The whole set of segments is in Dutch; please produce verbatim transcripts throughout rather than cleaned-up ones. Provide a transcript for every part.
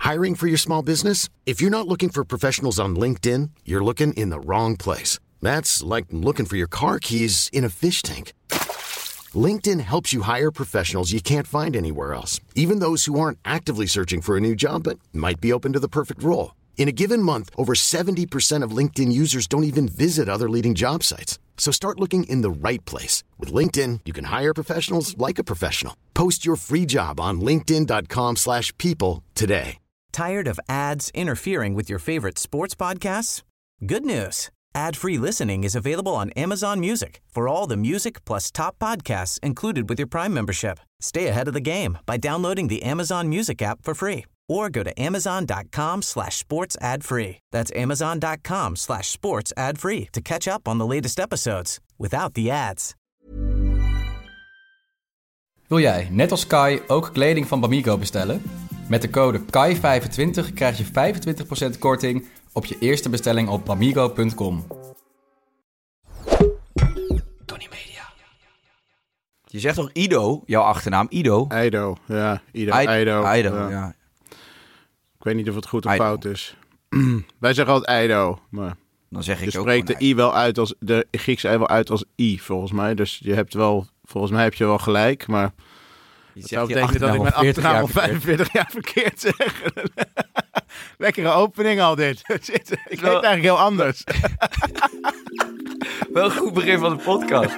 Hiring for your small business? If you're not looking for professionals on LinkedIn, you're looking in the wrong place. That's like looking for your car keys in a fish tank. LinkedIn helps you hire professionals you can't find anywhere else, even those who aren't actively searching for a new job but might be open to the perfect role. In a given month, over seventy percent of LinkedIn users don't even visit other leading job sites. So start looking in the right place. With LinkedIn, you can hire professionals like a professional. Post your free job on linkedin.com slash people today. Tired of ads interfering with your favorite sports podcasts? Good news. Ad-free listening is available on Amazon Music for all the music plus top podcasts included with your Prime membership. Stay ahead of the game by downloading the Amazon Music app for free or go to amazon.com slash sports ad free. That's amazon.com slash sports ad free to catch up on the latest episodes without the ads. Wil jij, net als Kai, ook kleding van Bamigo bestellen? Met de code K A I vijfentwintig krijg je vijfentwintig procent korting op je eerste bestelling op bamigo punt com. Tony Media. Je zegt toch Ido, jouw achternaam, Ido? Ido, ja. Ido, I- Ido. Ido, ja. ja. Ik weet niet of het goed of Ido. fout is. Wij zeggen altijd Ido, maar Dan zeg ik je ook spreekt de gewoon I wel uit als de Griekse I wel uit als I, volgens mij. Dus je hebt wel, volgens mij heb je wel gelijk, maar Je dat zegt zou je betekenen dat ik mijn achternaam achternaam al al veertig vijfenveertig jaar verkeerd zeg. Lekkere opening al dit. Ik weet Wel- eigenlijk heel anders. Wel een goed begin van de podcast.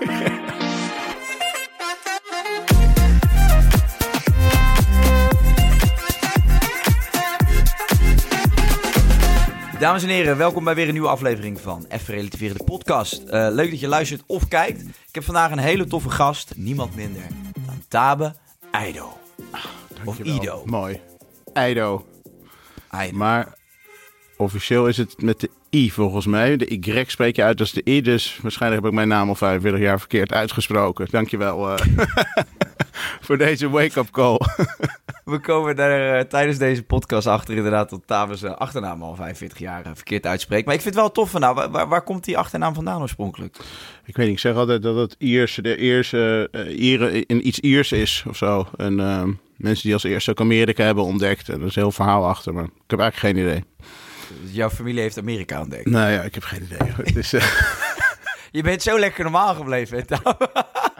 Dames en heren, welkom bij weer een nieuwe aflevering van Even Relativeren, de podcast. Uh, leuk dat je luistert of kijkt. Ik heb vandaag een hele toffe gast, niemand minder dan Tabe Ido. Of Ido. Mooi. Ido. Ido. Maar officieel is het met de I volgens mij. De Y spreek je uit als de I, dus waarschijnlijk heb ik mijn naam al vijfenveertig jaar verkeerd uitgesproken. Dankjewel uh, voor deze wake-up call. We komen daar uh, tijdens deze podcast achter inderdaad dat Tabe zijn achternaam al vijfenveertig jaar uh, verkeerd uitspreekt. Maar ik vind het wel tof van nou, waar, waar, waar komt die achternaam vandaan oorspronkelijk? Ik weet niet, ik zeg altijd dat het Iers, de Ierse, uh, Ieren in iets Iers is of zo. En uh, mensen die als eerste ook Amerika hebben ontdekt. En er is een heel verhaal achter, maar ik heb eigenlijk geen idee. Dus jouw familie heeft Amerika ontdekt. Nou ja, ik heb geen idee. Het is, uh... Je bent zo lekker normaal gebleven, hè, Tabe?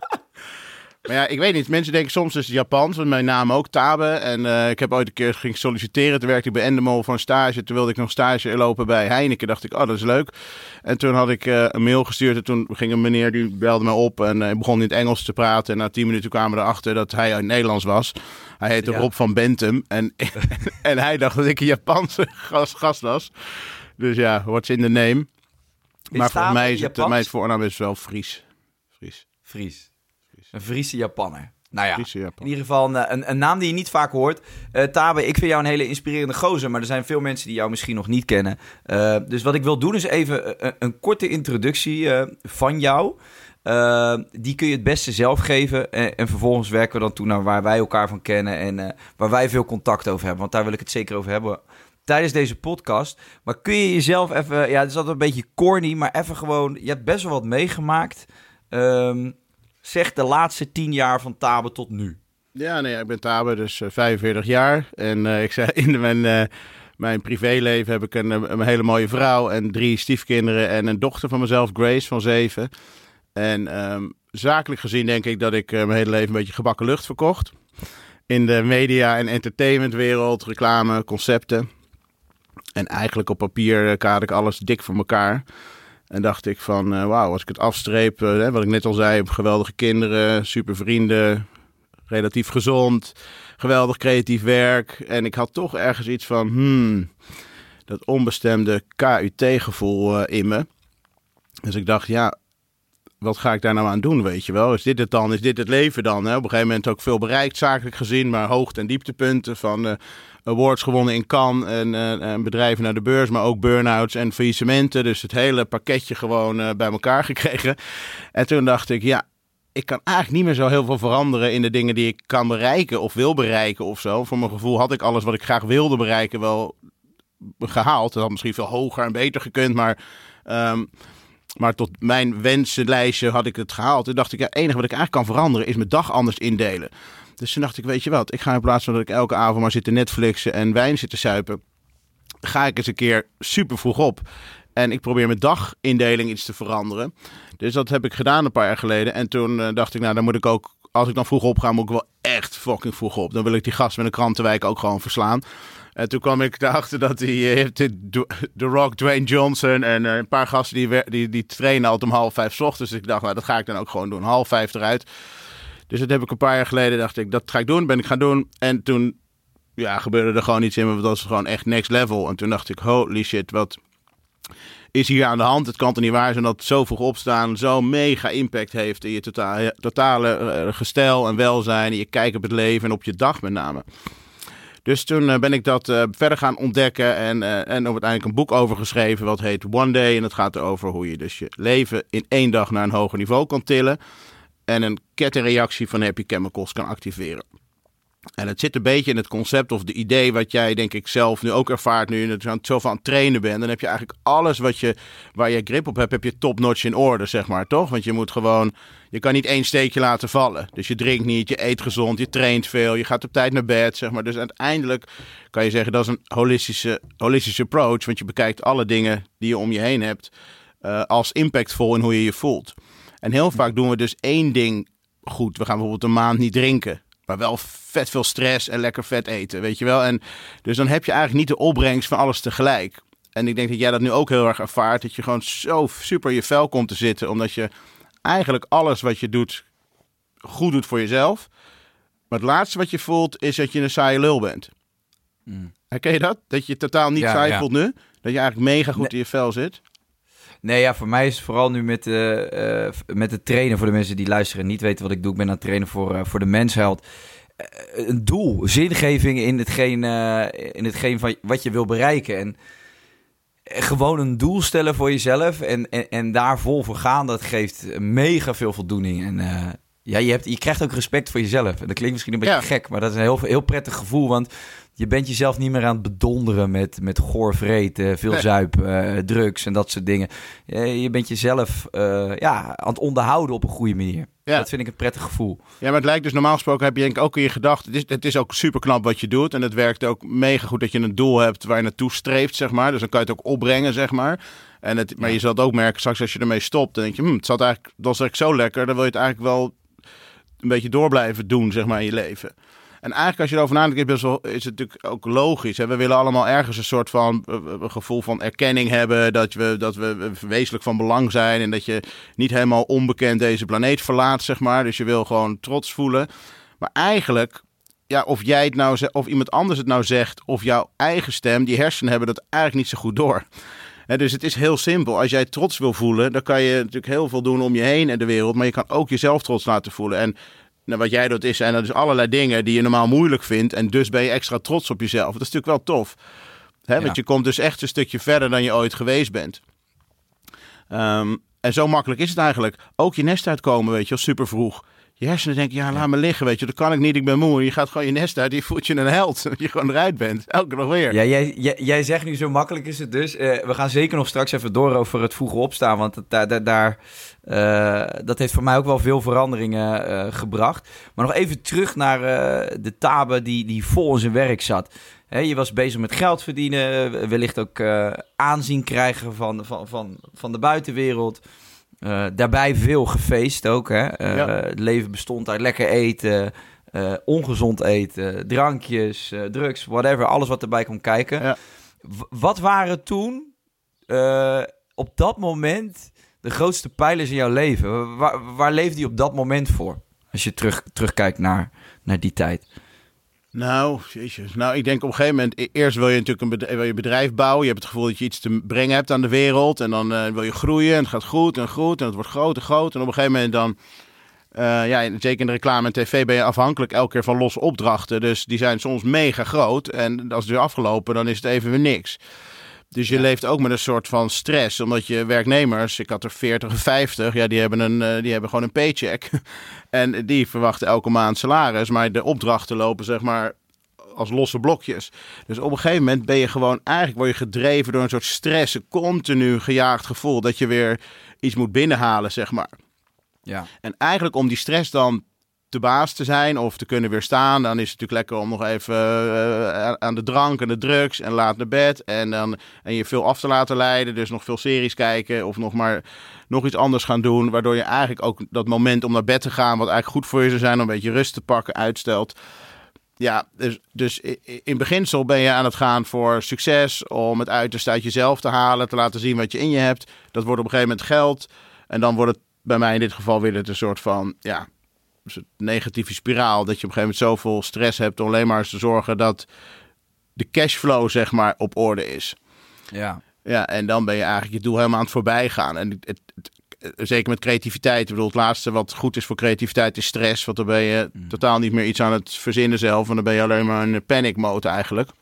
Maar ja, ik weet niet. Mensen denken soms is het Japans, want mijn naam ook Tabe. En uh, ik heb ooit een keer ging solliciteren. Toen werkte ik bij Endemol voor een stage. Toen wilde ik nog stage lopen bij Heineken. Dacht ik, oh, dat is leuk. En toen had ik uh, een mail gestuurd. En toen ging een meneer, die belde me op. En uh, begon in het Engels te praten. En na tien minuten kwamen we erachter dat hij uit Nederlands was. Hij heette Ja. Rob van Bentum. En, en hij dacht dat ik een Japanse gast, gast was. Dus ja, what's in the name. Maar volgens mij is het, uh, mijn voornaam is wel Fries. Fries. Fries. Een Friese Japanner. Nou ja, Friese Japan. in ieder geval een, een, een naam die je niet vaak hoort. Uh, Tabe, ik vind jou een hele inspirerende gozer, maar er zijn veel mensen die jou misschien nog niet kennen. Uh, dus wat ik wil doen is even een, een korte introductie uh, van jou. Uh, die kun je het beste zelf geven. En, en vervolgens werken we dan toe naar waar wij elkaar van kennen en uh, waar wij veel contact over hebben. Want daar wil ik het zeker over hebben tijdens deze podcast. Maar kun je jezelf even, ja, het is altijd een beetje corny, maar even gewoon, je hebt best wel wat meegemaakt. Um, Zeg de laatste tien jaar van Tabe tot nu. Ja, nee, ik ben Tabe, dus uh, vijfenveertig jaar. En uh, ik zei in de, mijn, uh, mijn privéleven heb ik een, een hele mooie vrouw en drie stiefkinderen en een dochter van mezelf, Grace, van zeven. En um, zakelijk gezien denk ik dat ik uh, mijn hele leven een beetje gebakken lucht verkocht. In de media- en entertainmentwereld, reclame, concepten. En eigenlijk op papier uh, kader ik alles dik voor elkaar. En dacht ik van, uh, wauw, als ik het afstreep, uh, wat ik net al zei, heb geweldige kinderen, super vrienden, relatief gezond, geweldig creatief werk. En ik had toch ergens iets van, hmm, dat onbestemde K U T-gevoel uh, in me. Dus ik dacht, ja, wat ga ik daar nou aan doen, weet je wel? Is dit het dan? Is dit het leven dan? Hè? Op een gegeven moment ook veel bereikt, zakelijk gezien, maar hoogte- en dieptepunten van uh, awards gewonnen in Cannes en, uh, en bedrijven naar de beurs, maar ook burn-outs en faillissementen. Dus het hele pakketje gewoon uh, bij elkaar gekregen. En toen dacht ik, ja, ik kan eigenlijk niet meer zo heel veel veranderen in de dingen die ik kan bereiken of wil bereiken of zo. Voor mijn gevoel had ik alles wat ik graag wilde bereiken wel gehaald. Het had misschien veel hoger en beter gekund, maar... Um, Maar tot mijn wensenlijstje had ik het gehaald. Toen dacht ik, ja, het enige wat ik eigenlijk kan veranderen is mijn dag anders indelen. Dus toen dacht ik, weet je wat, ik ga in plaats van dat ik elke avond maar zit te Netflixen en wijn zit te suipen, ga ik eens een keer super vroeg op. En ik probeer mijn dagindeling iets te veranderen. Dus dat heb ik gedaan een paar jaar geleden. En toen uh, dacht ik, nou dan moet ik ook, als ik dan vroeg opga, moet ik wel echt fucking vroeg op. Dan wil ik die gast met een krantenwijk ook gewoon verslaan. En toen kwam ik erachter dat die, uh, The Rock, Dwayne Johnson en uh, een paar gasten die, die, die trainen altijd om half vijf 's ochtends. Dus ik dacht, nou dat ga ik dan ook gewoon doen. Half vijf eruit. Dus dat heb ik een paar jaar geleden, dacht ik, dat ga ik doen, ben ik gaan doen. En toen ja, gebeurde er gewoon iets in me, dat was gewoon echt next level. En toen dacht ik, holy shit, wat is hier aan de hand? Het kan toch niet waar zijn dat zo vroeg opstaan zo'n mega impact heeft in je totale, totale uh, gestel en welzijn, en je kijk op het leven en op je dag met name. Dus toen uh, ben ik dat uh, verder gaan ontdekken en, uh, en op uiteindelijk een boek over geschreven wat heet One Day. En dat gaat erover hoe je dus je leven in één dag naar een hoger niveau kan tillen en een kettingreactie van happy chemicals kan activeren. En het zit een beetje in het concept of de idee wat jij denk ik zelf nu ook ervaart nu je aan het zo van het trainen bent. Dan heb je eigenlijk alles wat je, waar je grip op hebt, heb je top-notch in orde, zeg maar, toch? Want je moet gewoon, je kan niet één steekje laten vallen. Dus je drinkt niet, je eet gezond, je traint veel, je gaat op tijd naar bed, zeg maar. Dus uiteindelijk kan je zeggen dat is een holistische, holistische approach, want je bekijkt alle dingen die je om je heen hebt uh, als impactvol in hoe je je voelt. En heel vaak doen we dus één ding goed. We gaan bijvoorbeeld een maand niet drinken. Maar wel vet veel stress en lekker vet eten, weet je wel. En dus dan heb je eigenlijk niet de opbrengst van alles tegelijk. En ik denk dat jij dat nu ook heel erg ervaart. Dat je gewoon zo super in je vel komt te zitten. Omdat je eigenlijk alles wat je doet goed doet voor jezelf. Maar het laatste wat je voelt is dat je een saaie lul bent. Mm. Herken je dat? Dat je totaal niet ja, saai ja. voelt nu? Dat je eigenlijk mega goed nee. in je vel zit? Nee, ja, voor mij is het vooral nu met, uh, uh, met het trainen, voor de mensen die luisteren en niet weten wat ik doe. Ik ben aan het trainen voor, uh, voor de mensheld. Uh, een doel, zingeving in hetgeen, uh, in hetgeen van wat je wil bereiken. En uh, gewoon een doel stellen voor jezelf en, en, en daar vol voor gaan, dat geeft mega veel voldoening. En uh, ja, je, hebt, je krijgt ook respect voor jezelf. En dat klinkt misschien een beetje ja. gek, maar dat is een heel, heel prettig gevoel, want je bent jezelf niet meer aan het bedonderen met, met goor vreten, veel nee. zuip, uh, drugs en dat soort dingen. Je, je bent jezelf uh, ja, aan het onderhouden op een goede manier. Ja. Dat vind ik een prettig gevoel. Ja, maar het lijkt dus normaal gesproken, heb je denk ik ook in je gedachten, het is, het is ook super knap wat je doet. En het werkt ook mega goed dat je een doel hebt waar je naartoe streeft, zeg maar. Dus dan kan je het ook opbrengen, zeg maar. En het, maar ja. je zal het ook merken, straks als je ermee stopt, dan denk je, hm, het zat eigenlijk, dat is eigenlijk zo lekker, dan wil je het eigenlijk wel een beetje door blijven doen, zeg maar, in je leven. En eigenlijk als je erover nadenkt, is het natuurlijk ook logisch. Hè? We willen allemaal ergens een soort van uh, gevoel van erkenning hebben. Dat we, dat we wezenlijk van belang zijn. En dat je niet helemaal onbekend deze planeet verlaat, zeg maar. Dus je wil gewoon trots voelen. Maar eigenlijk, ja, of jij het nou zegt, of iemand anders het nou zegt, of jouw eigen stem, die hersenen hebben dat eigenlijk niet zo goed door. Hè, dus het is heel simpel. Als jij trots wil voelen, dan kan je natuurlijk heel veel doen om je heen en de wereld. Maar je kan ook jezelf trots laten voelen. En nou, wat jij doet is, en dat is allerlei dingen die je normaal moeilijk vindt. En dus ben je extra trots op jezelf. Dat is natuurlijk wel tof. Hè? Ja. Want je komt dus echt een stukje verder dan je ooit geweest bent. Um, en zo makkelijk is het eigenlijk. Ook je nest uitkomen, weet je wel, super vroeg. Je hersenen denken, ja, laat me liggen, weet je. Dat kan ik niet, ik ben moe. Je gaat gewoon je nest uit, je voelt je een held. Dat je gewoon eruit bent, elke dag weer. Ja, jij, jij, jij zegt nu, zo makkelijk is het dus. Uh, we gaan zeker nog straks even door over het vroege opstaan. Want het, daar, daar, daar, uh, dat heeft voor mij ook wel veel veranderingen uh, gebracht. Maar nog even terug naar uh, de Tabe die, die vol in zijn werk zat. He, je was bezig met geld verdienen. Wellicht ook uh, aanzien krijgen van, van, van, van de buitenwereld. Uh, daarbij veel gefeest ook. Hè? Uh, ja. Het leven bestond uit lekker eten, uh, ongezond eten, drankjes, uh, drugs, whatever. Alles wat erbij komt kijken. Ja. W- wat waren toen uh, op dat moment de grootste pijlers in jouw leven? Waar, waar leefde je op dat moment voor? Als je terug, terugkijkt naar, naar die tijd. Nou, jezus. Nou, ik denk op een gegeven moment, eerst wil je natuurlijk een bedrijf, wil je bedrijf bouwen. Je hebt het gevoel dat je iets te brengen hebt aan de wereld. En dan uh, wil je groeien en het gaat goed en goed en het wordt groot en groot. En op een gegeven moment dan, uh, ja, zeker in de reclame en tv ben je afhankelijk elke keer van losse opdrachten. Dus die zijn soms mega groot. En als het weer afgelopen, dan is het even weer niks. Dus je ja. leeft ook met een soort van stress, omdat je werknemers, ik had er veertig of vijftig, ja, die hebben, een, uh, die hebben gewoon een paycheck. En die verwachten elke maand salaris, maar de opdrachten lopen zeg maar als losse blokjes. Dus op een gegeven moment ben je gewoon, eigenlijk word je gedreven door een soort stress, een continu gejaagd gevoel dat je weer iets moet binnenhalen, zeg maar. Ja. En eigenlijk om die stress dan te baas te zijn of te kunnen weerstaan. Dan is het natuurlijk lekker om nog even uh, aan de drank en de drugs en laat naar bed. En, dan, en je veel af te laten leiden. Dus nog veel series kijken of nog maar nog iets anders gaan doen. Waardoor je eigenlijk ook dat moment om naar bed te gaan, wat eigenlijk goed voor je zou zijn, om een beetje rust te pakken, uitstelt. Ja, dus, dus in beginsel ben je aan het gaan voor succes, om het uiterste uit jezelf te halen, te laten zien wat je in je hebt. Dat wordt op een gegeven moment geld. En dan wordt het bij mij in dit geval weer het een soort van, ja, een soort negatieve spiraal. Dat je op een gegeven moment zoveel stress hebt om alleen maar eens te zorgen dat de cashflow, zeg maar, op orde is. Ja. Ja, en dan ben je eigenlijk je doel helemaal aan het voorbij gaan. En het, het, het, zeker met creativiteit. Ik bedoel, het laatste wat goed is voor creativiteit is stress. Want dan ben je mm. totaal niet meer iets aan het verzinnen zelf. En dan ben je alleen maar in panic mode eigenlijk.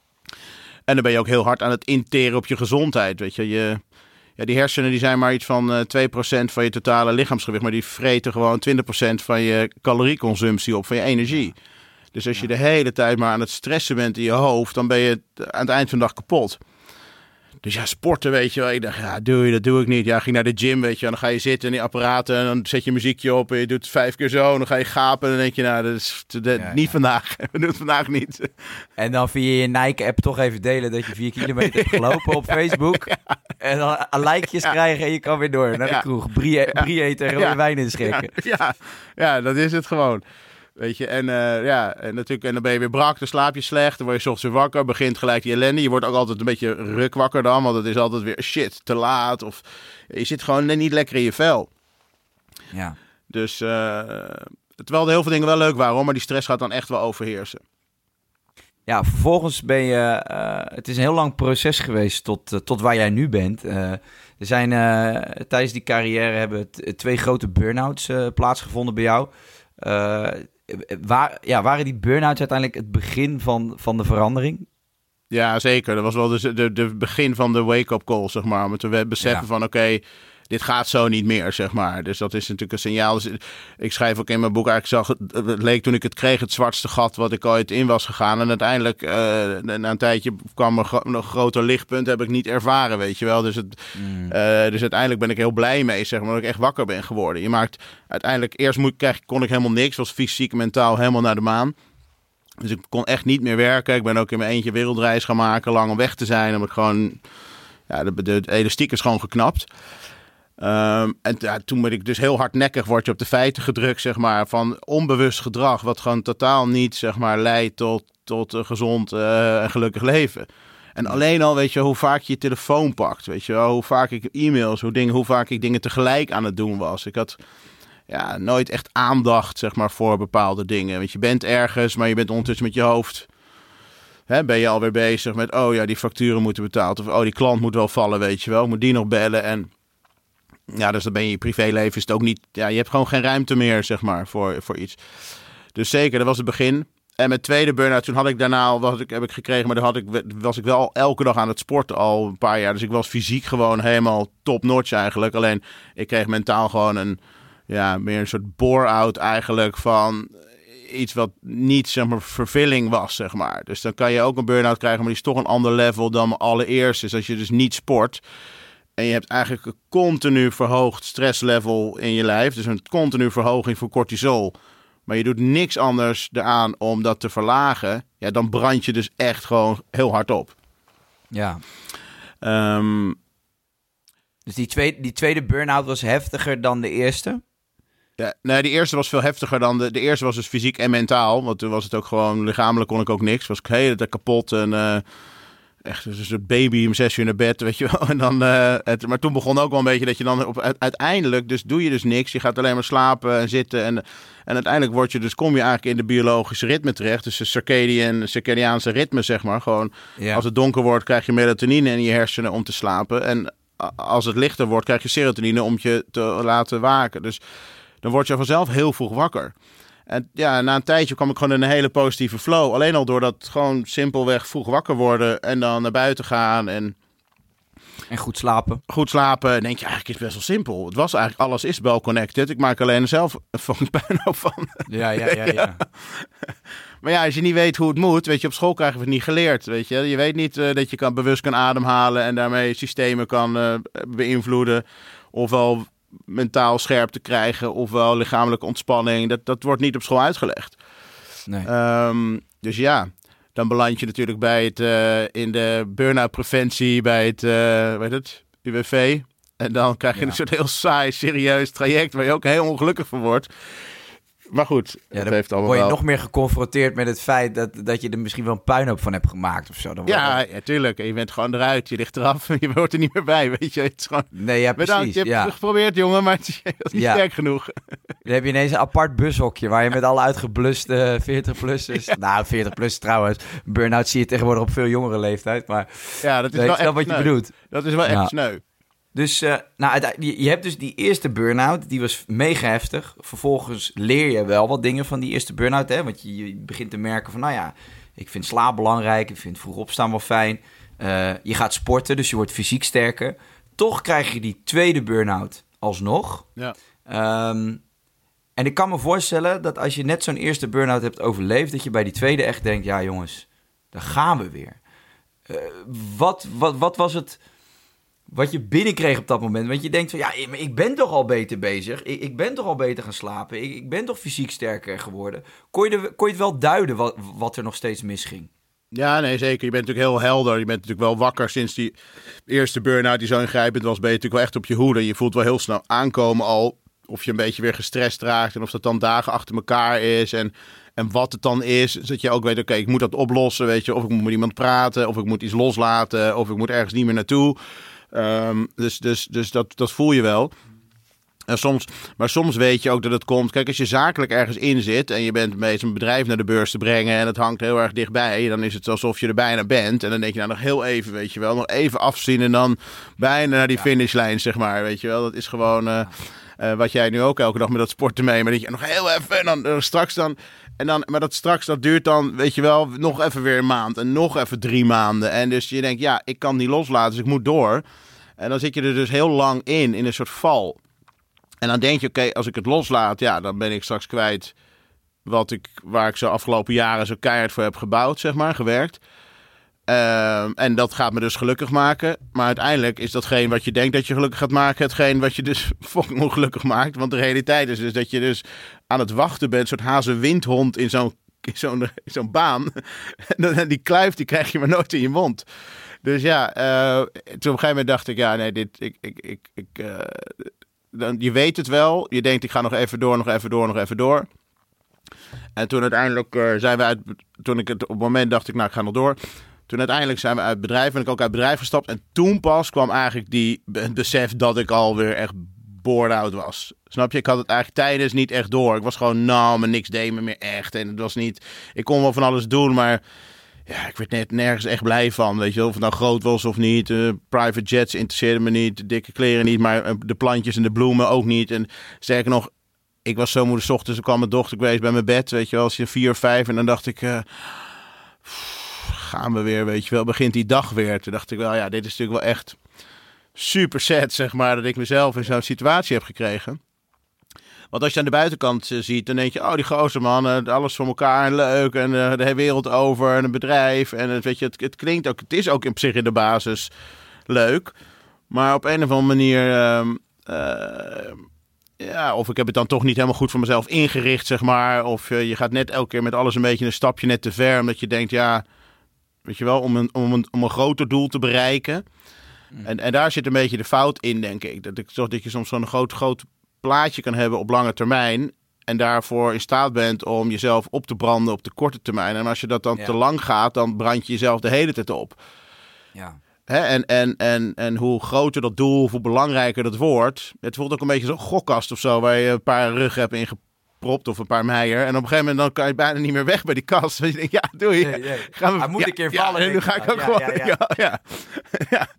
En dan ben je ook heel hard aan het interen op je gezondheid. Weet je, je ja, die hersenen die zijn maar iets van uh, twee procent van je totale lichaamsgewicht. Maar die vreten gewoon twintig procent van je calorieconsumptie op, van je energie. Dus als je de hele tijd maar aan het stressen bent in je hoofd, dan ben je aan het eind van de dag kapot. Dus ja, sporten, weet je wel. Ik dacht, ja, doe je, dat doe ik niet. Ja, ik ging naar de gym, weet je. En dan ga je zitten in die apparaten en dan zet je muziekje op en je doet het vijf keer zo. En dan ga je gapen en dan denk je, nou, dat is dat, ja, niet ja. vandaag. We doen het vandaag niet. En dan via je Nike-app toch even delen dat je vier kilometer hebt gelopen op Facebook. Ja. En dan likejes ja. krijgen en je kan weer door naar de ja. kroeg. Brie, ja. brie eten en rode ja. wijn inschenken. Ja. Ja. ja, dat is het gewoon. Weet je, en uh, ja, en natuurlijk, en dan ben je weer brak, dan slaap je slecht, dan word je 's ochtends weer wakker, begint gelijk die ellende. Je wordt ook altijd een beetje rukwakker dan, want het is altijd weer shit, te laat. Of je zit gewoon niet lekker in je vel. Ja. Dus, uh, terwijl er heel veel dingen wel leuk waren, hoor, maar die stress gaat dan echt wel overheersen. Ja, vervolgens ben je, uh, het is een heel lang proces geweest tot, uh, tot waar jij nu bent. Uh, er zijn uh, tijdens die carrière hebben t- twee grote burn-outs uh, plaatsgevonden bij jou. Uh, Waar, ja, waren die burn-outs uiteindelijk het begin van, van de verandering? Ja, zeker. Dat was wel de, de, de begin van de wake-up call, zeg maar. Om te beseffen ja. van, oké, okay, dit gaat zo niet meer, zeg maar. Dus dat is natuurlijk een signaal. Dus ik schrijf ook in mijn boek, eigenlijk zag het, het leek toen ik het kreeg het zwartste gat wat ik ooit in was gegaan. En uiteindelijk, uh, na een tijdje kwam er een, een groter lichtpunt, heb ik niet ervaren, weet je wel. Dus, het, mm. uh, dus uiteindelijk ben ik heel blij mee, zeg maar, dat ik echt wakker ben geworden. Je maakt uiteindelijk, eerst moet, krijg, kon ik helemaal niks, was fysiek, mentaal helemaal naar de maan. Dus ik kon echt niet meer werken. Ik ben ook in mijn eentje wereldreis gaan maken, lang om weg te zijn. Omdat ik gewoon, ja, de, de, de elastiek is gewoon geknapt. Um, en ja, toen ben ik dus heel hardnekkig, word je op de feiten gedrukt, zeg maar, van onbewust gedrag, wat gewoon totaal niet, zeg maar, leidt tot, tot een gezond uh, en gelukkig leven. En alleen al, weet je, hoe vaak je je telefoon pakt, weet je wel, hoe vaak ik e-mails, hoe, dingen, hoe vaak ik dingen tegelijk aan het doen was. Ik had ja, nooit echt aandacht, zeg maar, voor bepaalde dingen. Want je bent ergens, maar je bent ondertussen met je hoofd. Hè, ben je alweer bezig met, oh ja, die facturen moeten betaald. Of oh, die klant moet wel vallen, weet je wel. Moet die nog bellen en ja, dus dan ben je je privéleven is het ook niet. Ja, je hebt gewoon geen ruimte meer, zeg maar, voor, voor iets. Dus zeker, dat was het begin. En mijn tweede burn-out, toen had ik daarna al, wat ik, heb ik gekregen, maar dan had ik, was ik wel elke dag aan het sporten al een paar jaar. Dus ik was fysiek gewoon helemaal top-notch eigenlijk. Alleen, ik kreeg mentaal gewoon een, ja, meer een soort bore-out eigenlijk van iets wat niet, zeg maar, vervulling was, zeg maar. Dus dan kan je ook een burn-out krijgen, maar die is toch een ander level dan mijn allereerst. Dus als je dus niet sport en je hebt eigenlijk een continu verhoogd stresslevel in je lijf, dus een continu verhoging van cortisol, maar je doet niks anders eraan om dat te verlagen, ja, dan brand je dus echt gewoon heel hard op. Ja. Um, dus die tweede, die tweede burn-out was heftiger dan de eerste? Ja, nee, de eerste was veel heftiger dan de... De eerste was dus fysiek en mentaal, want toen was het ook gewoon, lichamelijk kon ik ook niks. Was ik hele tijd kapot en uh, echt dus een baby om zes uur naar bed, weet je wel. En dan, uh, het, maar toen begon ook wel een beetje dat je dan op, uiteindelijk, dus doe je dus niks. Je gaat alleen maar slapen en zitten en, en uiteindelijk word je dus, kom je eigenlijk in de biologische ritme terecht. Dus de circadian, circadiaanse ritme, zeg maar. Gewoon, ja. Als het donker wordt, krijg je melatonine in je hersenen om te slapen. En als het lichter wordt, krijg je serotonine om je te laten waken. Dus dan word je vanzelf heel vroeg wakker. En ja, na een tijdje kwam ik gewoon in een hele positieve flow. Alleen al door dat gewoon simpelweg vroeg wakker worden en dan naar buiten gaan en En goed slapen. Goed slapen. En denk je, eigenlijk is het best wel simpel. Het was eigenlijk, alles is wel connected. Ik maak alleen zelf een fucking puinhoop van. Ja, ja, ja, ja. Maar ja, als je niet weet hoe het moet, weet je, op school krijgen we het niet geleerd, weet je. Je weet niet uh, dat je kan, bewust kan ademhalen en daarmee systemen kan uh, beïnvloeden. Ofwel mentaal scherp te krijgen, ofwel lichamelijke ontspanning. Dat, dat wordt niet op school uitgelegd. Nee. Um, dus ja, dan beland je natuurlijk bij het uh, in de burn-out preventie, bij het, uh, weet het, U W V. En dan krijg je ja. een soort heel saai, serieus traject waar je ook heel ongelukkig van wordt. Maar goed, ja, dat heeft allemaal word je wel... nog meer geconfronteerd met het feit dat, dat je er misschien wel een puinhoop van hebt gemaakt of zo. Dan ja, dat... ja, tuurlijk. En je bent gewoon eruit, je ligt eraf en je hoort er niet meer bij, weet je. Het is gewoon... Nee, ja, precies. Bedankt, je hebt ja. het geprobeerd, jongen, maar het is niet ja. sterk genoeg. Dan heb je ineens een apart bushokje waar je met alle uitgebluste veertig-plussers... Ja. Nou, veertig-plus trouwens. Burn-out zie je tegenwoordig op veel jongere leeftijd, maar... Ja, dat is nee, wel echt wat sneu. je bedoelt. Dat is wel echt ja. sneu. Dus uh, nou, je hebt dus die eerste burn-out, die was mega heftig. Vervolgens leer je wel wat dingen van die eerste burn-out, hè? Want je, je begint te merken van, nou ja, ik vind slaap belangrijk, ik vind vroeg opstaan wel fijn. Uh, je gaat sporten, dus je wordt fysiek sterker. Toch krijg je die tweede burn-out alsnog. Ja. Um, en ik kan me voorstellen dat als je net zo'n eerste burn-out hebt overleefd, dat je bij die tweede echt denkt, ja jongens, daar gaan we weer. Uh, wat, wat, wat was het... Wat je binnenkreeg op dat moment. Want je denkt van, ja, ik ben toch al beter bezig. Ik, ik ben toch al beter gaan slapen. Ik, ik ben toch fysiek sterker geworden. Kon je, de, kon je het wel duiden wat, wat er nog steeds misging? Ja, nee, zeker. Je bent natuurlijk heel helder. Je bent natuurlijk wel wakker sinds die eerste burn-out die zo ingrijpend was. Ben je natuurlijk wel echt op je hoede. Je voelt wel heel snel aankomen al of je een beetje weer gestrest raakt. En of dat dan dagen achter elkaar is. En, en wat het dan is. Zodat je ook weet, oké, okay, ik moet dat oplossen. Weet je, of ik moet met iemand praten. Of ik moet iets loslaten. Of ik moet ergens niet meer naartoe. Um, dus dus, dus dat, dat voel je wel. En soms, maar soms weet je ook dat het komt. Kijk, als je zakelijk ergens in zit en je bent bezig een bedrijf naar de beurs te brengen en het hangt heel erg dichtbij, dan is het alsof je er bijna bent. En dan denk je nou nog heel even, weet je wel, nog even afzien en dan bijna naar die finishlijn, zeg maar, weet je wel. Dat is gewoon uh, uh, wat jij nu ook elke dag met dat sporten mee, maar dat je nog heel even en dan uh, straks dan. En dan, maar dat straks, dat duurt dan, weet je wel, nog even weer een maand en nog even drie maanden. En dus je denkt, ja, ik kan niet loslaten, dus ik moet door. En dan zit je er dus heel lang in, in een soort val. En dan denk je, oké, okay, als ik het loslaat, ja, dan ben ik straks kwijt wat ik, waar ik zo afgelopen jaren zo keihard voor heb gebouwd, zeg maar, gewerkt. Uh, en dat gaat me dus gelukkig maken. Maar uiteindelijk is datgene wat je denkt dat je gelukkig gaat maken, hetgeen wat je dus fucking ongelukkig maakt. Want de realiteit is dus dat je dus aan het wachten bent, een soort hazenwindhond in zo'n, in zo'n, in zo'n baan. En die kluif, die krijg je maar nooit in je mond. Dus ja, uh, toen op een gegeven moment dacht ik, ja, nee, dit, ik, ik, ik, ik uh, dan, je weet het wel. Je denkt, ik ga nog even door, nog even door, nog even door. En toen uiteindelijk uh, zijn we uit, toen ik het op het moment dacht ik, nou, ik ga nog door. Toen uiteindelijk zijn we uit het bedrijf, ben ik ook uit het bedrijf gestapt. En toen pas kwam eigenlijk die, het besef dat ik alweer echt bored out was. Snap je? Ik had het eigenlijk tijdens niet echt door. Ik was gewoon, nou, maar niks deed me meer echt. En het was niet, ik kon wel van alles doen, maar ja, ik werd net nergens echt blij van. Weet je wel, of het nou groot was of niet. Uh, private jets interesseerden me niet. De dikke kleren niet, maar uh, de plantjes en de bloemen ook niet. En sterker nog, ik was zo moe 's ochtends. Dan kwam mijn dochter geweest bij mijn bed, weet je wel, als je vier of vijf. En dan dacht ik, uh, pff, gaan we weer, weet je wel. Begint die dag weer. Toen dacht ik wel, ja, dit is natuurlijk wel echt super sad, zeg maar, dat ik mezelf in zo'n situatie heb gekregen. Want als je aan de buitenkant uh, ziet, dan denk je, oh, die gozer man, uh, alles voor elkaar en leuk en uh, de hele wereld over en een bedrijf. En uh, weet je, het, het klinkt ook, het is ook in zich in de basis leuk. Maar op een of andere manier, uh, uh, ja, of ik heb het dan toch niet helemaal goed voor mezelf ingericht, zeg maar. Of uh, je gaat net elke keer met alles een beetje een stapje net te ver, omdat je denkt, ja, weet je wel, om een, om een, om een groter doel te bereiken. Mm. En, en daar zit een beetje de fout in, denk ik. Dat, ik, dat je soms zo'n groot, groot plaatje kan hebben op lange termijn en daarvoor in staat bent om jezelf op te branden op de korte termijn. En als je dat dan ja. te lang gaat, dan brand je jezelf de hele tijd op. Ja. Hè? En, en, en, en hoe groter dat doel, hoe belangrijker dat wordt. Het voelt ook een beetje zo'n gokkast of zo, waar je een paar ruggen hebt ingepropt of een paar meijer. En op een gegeven moment dan kan je bijna niet meer weg bij die kast. Dus je denkt, ja, doe je. Nee, nee. Gaan we, Hij moet ja, een keer ja, vallen. en nu ga ik ook ja, gewoon. Ja, ja. ja, ja. ja.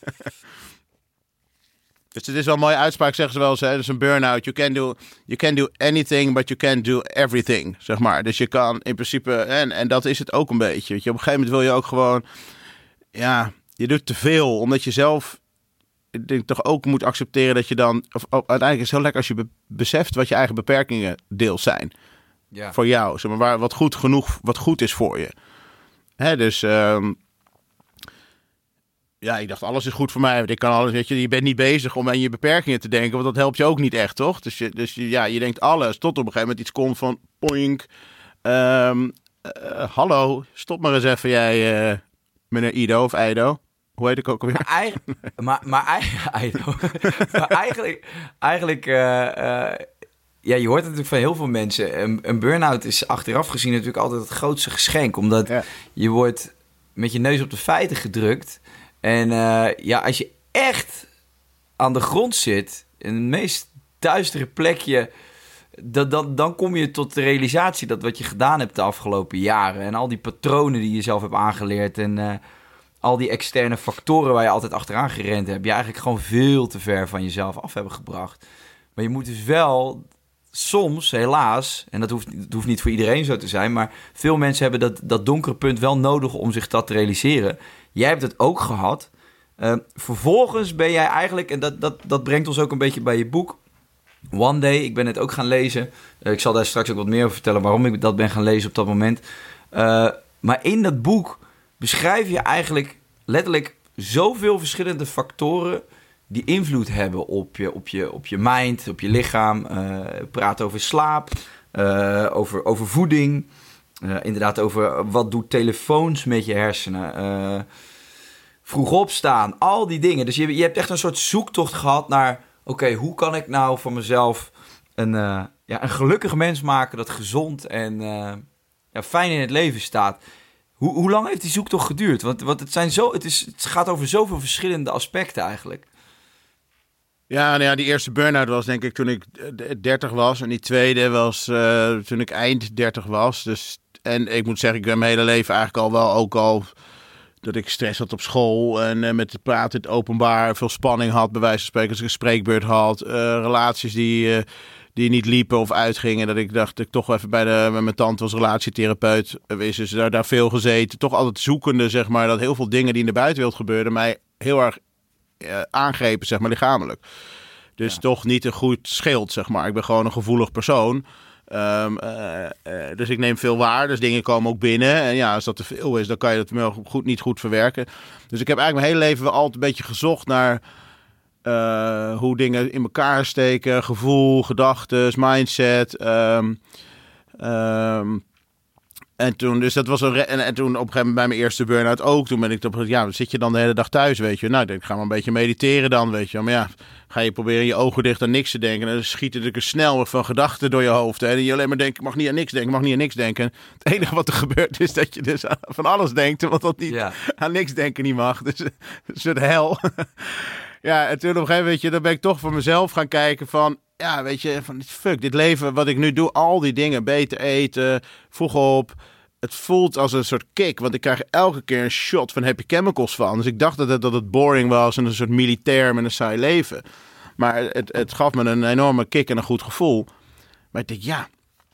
Dus het is wel een mooie uitspraak, zeggen ze wel eens. Het is een burn-out. You can do, you can do anything, but you can't do everything, zeg maar. Dus je kan in principe, en, en dat is het ook een beetje. Weet je, op een gegeven moment wil je ook gewoon, ja, je doet te veel. Omdat je zelf, ik denk, toch ook moet accepteren dat je dan, of, of, uiteindelijk is het heel lekker als je be, beseft wat je eigen beperkingen deels zijn. Ja. Voor jou, zeg maar, waar, wat goed genoeg, wat goed is voor je. Hè, dus Um, Ja, ik dacht, alles is goed voor mij. Want ik kan alles, weet je, je bent niet bezig om aan je beperkingen te denken, want dat helpt je ook niet echt, toch? Dus, je, dus je, ja, je denkt alles, tot op een gegeven moment iets komt van, poink, um, uh, hallo, stop maar eens even jij, uh, meneer Ido of Eido. Hoe heet ik ook alweer? Maar, eigenlijk, maar, maar, Eido, maar eigenlijk, eigenlijk uh, uh, ja, je hoort het natuurlijk van heel veel mensen. Een, een burn-out is achteraf gezien natuurlijk altijd het grootste geschenk, omdat ja. je wordt met je neus op de feiten gedrukt. En uh, ja, als je echt aan de grond zit, in het meest duistere plekje, dat, dat, dan kom je tot de realisatie dat wat je gedaan hebt de afgelopen jaren en al die patronen die je zelf hebt aangeleerd en uh, al die externe factoren waar je altijd achteraan gerend hebt, je eigenlijk gewoon veel te ver van jezelf af hebben gebracht. Maar je moet dus wel soms, helaas, en dat hoeft, dat hoeft niet voor iedereen zo te zijn, maar veel mensen hebben dat, dat donkere punt wel nodig om zich dat te realiseren. Jij hebt het ook gehad. Uh, vervolgens ben jij eigenlijk, en dat, dat, dat brengt ons ook een beetje bij je boek, One Day. Ik ben het ook gaan lezen. Uh, ik zal daar straks ook wat meer over vertellen waarom ik dat ben gaan lezen op dat moment. Uh, maar in dat boek beschrijf je eigenlijk letterlijk zoveel verschillende factoren die invloed hebben op je, op je, op je mind, op je lichaam. Uh, praat over slaap, uh, over, over voeding. Uh, inderdaad over wat doet telefoons met je hersenen. Uh, vroeg opstaan, al die dingen. Dus je, je hebt echt een soort zoektocht gehad naar, oké, okay, hoe kan ik nou voor mezelf een, uh, ja, een gelukkig mens maken dat gezond en uh, ja, fijn in het leven staat. Hoe, hoe lang heeft die zoektocht geduurd? Want, want het, zijn zo, het, is, het gaat over zoveel verschillende aspecten eigenlijk. Ja, nou ja, die eerste burn-out was denk ik toen ik dertig was. En die tweede was uh, toen ik eind dertig was. Dus, en ik moet zeggen, ik ben mijn hele leven eigenlijk al wel ook al dat ik stress had op school. En uh, met het praten in het openbaar veel spanning had, bij wijze van spreken. Als ik een spreekbeurt had. Uh, relaties die, uh, die niet liepen of uitgingen. Dat ik dacht dat ik toch even bij, de, bij mijn tante was relatietherapeut. Is dus daar, daar veel gezeten. Toch altijd zoekende, zeg maar. Dat heel veel dingen die in de buitenwereld gebeurden mij heel erg Uh, aangrepen, zeg maar, lichamelijk. Dus ja. toch niet een goed schild, zeg maar. Ik ben gewoon een gevoelig persoon. Um, uh, uh, dus ik neem veel waar. Dus dingen komen ook binnen. En ja, als dat te veel is, dan kan je dat wel goed, niet goed verwerken. Dus ik heb eigenlijk mijn hele leven wel altijd een beetje gezocht naar uh, hoe dingen in elkaar steken. Gevoel, gedachtes, mindset. Um, um, En toen, dus dat was een re- en, en toen op een gegeven moment bij mijn eerste burn-out ook. Toen ben ik op, ja, zit je dan de hele dag thuis, weet je? Nou, ik denk, ga maar een beetje mediteren dan, weet je. Maar ja, ga je proberen je ogen dicht aan niks te denken. En dan schiet er natuurlijk snel van gedachten door je hoofd. Hè? En je alleen maar denkt, ik mag niet aan niks denken, ik mag niet aan niks denken. Het enige wat er gebeurt is dat je dus aan, van alles denkt, want dat niet ja. aan niks denken niet mag. Dus een soort hel. Ja, en toen op een gegeven moment, weet je, dan ben ik toch voor mezelf gaan kijken van, ja, weet je, van fuck, dit leven wat ik nu doe, al die dingen, beter eten, vroeg op. Het voelt als een soort kick, want ik krijg elke keer een shot van happy chemicals van. Dus ik dacht dat het, dat het boring was en een soort militair met een saai leven. Maar het, het gaf me een enorme kick en een goed gevoel. Maar ik denk, ja,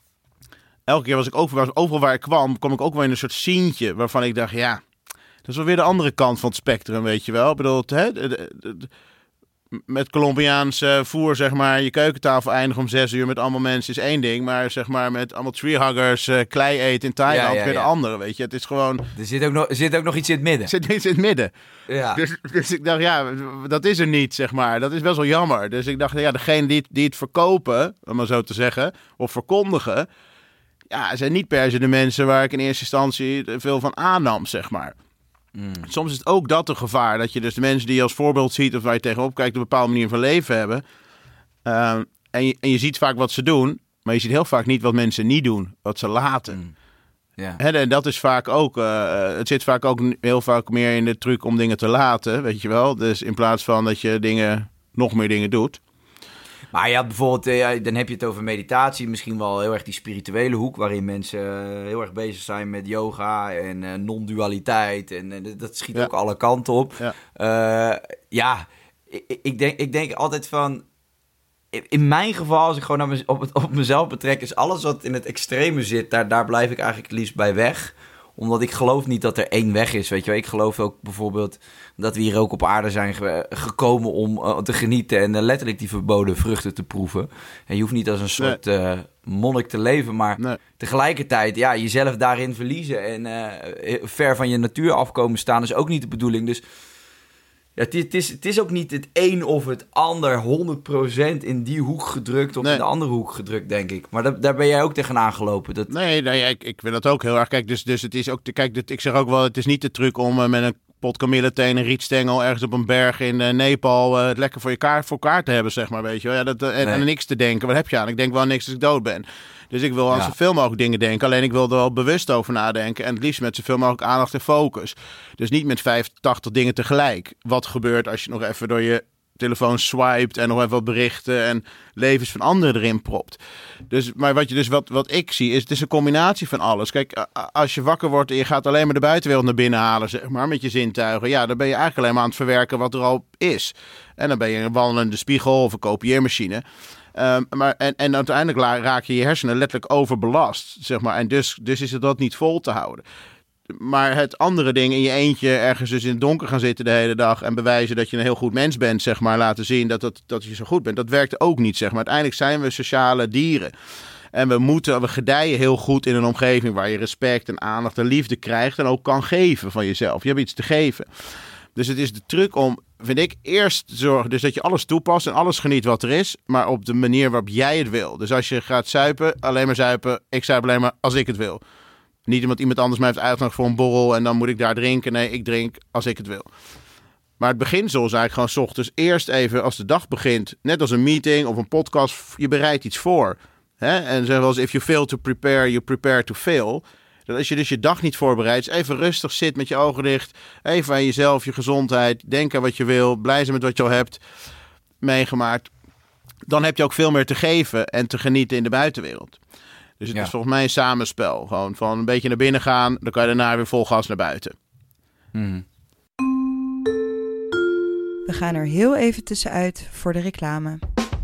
elke keer was ik overal, overal waar ik kwam, kwam ik ook wel in een soort sientje waarvan ik dacht, ja, dat is wel weer de andere kant van het spectrum, weet je wel. Ik bedoel, hè, de, de, de, met Colombiaans uh, voer, zeg maar, je keukentafel eindigen om zes uur met allemaal mensen is één ding. Maar zeg maar met allemaal treehuggers, uh, klei eten in Thailand, ja, ja, weer ja. de andere, weet je. Het is gewoon... Er zit ook nog, er zit ook nog iets in het midden. Er zit iets in het midden. Ja. Dus, dus ik dacht, ja, dat is er niet, zeg maar. Dat is best wel jammer. Dus ik dacht, ja, degene die het, die het verkopen, om maar zo te zeggen, of verkondigen, ja, zijn niet per se de mensen waar ik in eerste instantie veel van aannam, zeg maar. Mm. Soms is het ook dat een gevaar. Dat je dus de mensen die je als voorbeeld ziet of waar je tegenop kijkt, een bepaalde manier van leven hebben. Uh, en, je, en je ziet vaak wat ze doen, maar je ziet heel vaak niet wat mensen niet doen. Wat ze laten. Mm. Yeah. He, en dat is vaak ook, uh, het zit vaak ook heel vaak meer in de truc om dingen te laten, weet je wel. Dus in plaats van dat je dingen, nog meer dingen doet. Maar ja, bijvoorbeeld, uh, dan heb je het over meditatie. Misschien wel heel erg die spirituele hoek, waarin mensen uh, heel erg bezig zijn met yoga en uh, non-dualiteit. En uh, dat schiet ja. ook alle kanten op. Ja, uh, ja ik, ik, denk, ik denk altijd van, in mijn geval, als ik gewoon naar mez- op, het, op mezelf betrek, is alles wat in het extreme zit, daar, daar blijf ik eigenlijk het liefst bij weg. Omdat ik geloof niet dat er één weg is, weet je wel. Ik geloof ook bijvoorbeeld dat we hier ook op aarde zijn ge- gekomen om uh, te genieten en uh, letterlijk die verboden vruchten te proeven. En je hoeft niet als een soort nee. uh, monnik te leven, maar nee. tegelijkertijd ja, jezelf daarin verliezen en uh, ver van je natuur afkomen staan is ook niet de bedoeling. Dus Ja, het, is, het, is, het is ook niet het een of het ander honderd procent in die hoek gedrukt of nee. in de andere hoek gedrukt, denk ik. Maar dat, daar ben jij ook tegenaan gelopen. Dat... Nee, nee ik, ik vind dat ook heel erg. Kijk, dus, dus het is ook... Kijk, dit, ik zeg ook wel, het is niet de truc om uh, met een pot kamilleteen, een rietstengel ergens op een berg in uh, Nepal uh, het lekker voor je kaart, voor elkaar te hebben, zeg maar, weet je wel. Ja, dat, uh, en, nee. en niks te denken. Wat heb je aan? Ik denk wel niks als ik dood ben. Dus ik wil aan ja. zoveel mogelijk dingen denken. Alleen ik wil er wel bewust over nadenken. En het liefst met zoveel mogelijk aandacht en focus. Dus niet met vijfentachtig dingen tegelijk. Wat gebeurt als je nog even door je telefoon swipet en nog even wat berichten en levens van anderen erin propt. Dus, maar wat, je dus, wat, wat ik zie is, het is een combinatie van alles. Kijk, als je wakker wordt en je gaat alleen maar de buitenwereld naar binnen halen, zeg maar, met je zintuigen. Ja, dan ben je eigenlijk alleen maar aan het verwerken wat er al is. En dan ben je een wandelende spiegel of een kopieermachine. Um, maar, en, en uiteindelijk raak je je hersenen letterlijk overbelast, zeg maar. En dus, dus is het dat niet vol te houden. Maar het andere ding, in je eentje ergens dus in het donker gaan zitten de hele dag en bewijzen dat je een heel goed mens bent, zeg maar, laten zien dat, dat, dat je zo goed bent, dat werkt ook niet, zeg maar. Uiteindelijk zijn we sociale dieren. En we moeten, we gedijen heel goed in een omgeving waar je respect en aandacht en liefde krijgt en ook kan geven van jezelf. Je hebt iets te geven. Dus het is de truc om, vind ik, eerst te zorgen dus dat je alles toepast en alles geniet wat er is, maar op de manier waarop jij het wil. Dus als je gaat zuipen, alleen maar zuipen, ik zuip alleen maar als ik het wil. Niet omdat iemand anders mij heeft uitgenodigd voor een borrel en dan moet ik daar drinken. Nee, ik drink als ik het wil. Maar het beginsel is eigenlijk gewoon 's ochtends eerst even als de dag begint, net als een meeting of een podcast, je bereidt iets voor. Hè? En zoals if you fail to prepare, you prepare to fail. Dat als je dus je dag niet voorbereidt, even rustig zit met je ogen dicht, even aan jezelf, je gezondheid, denk aan wat je wil, blij zijn met wat je al hebt meegemaakt, dan heb je ook veel meer te geven en te genieten in de buitenwereld. Dus het ja. is volgens mij een samenspel. Gewoon van een beetje naar binnen gaan, dan kan je daarna weer vol gas naar buiten. Hmm. We gaan er heel even tussenuit voor de reclame.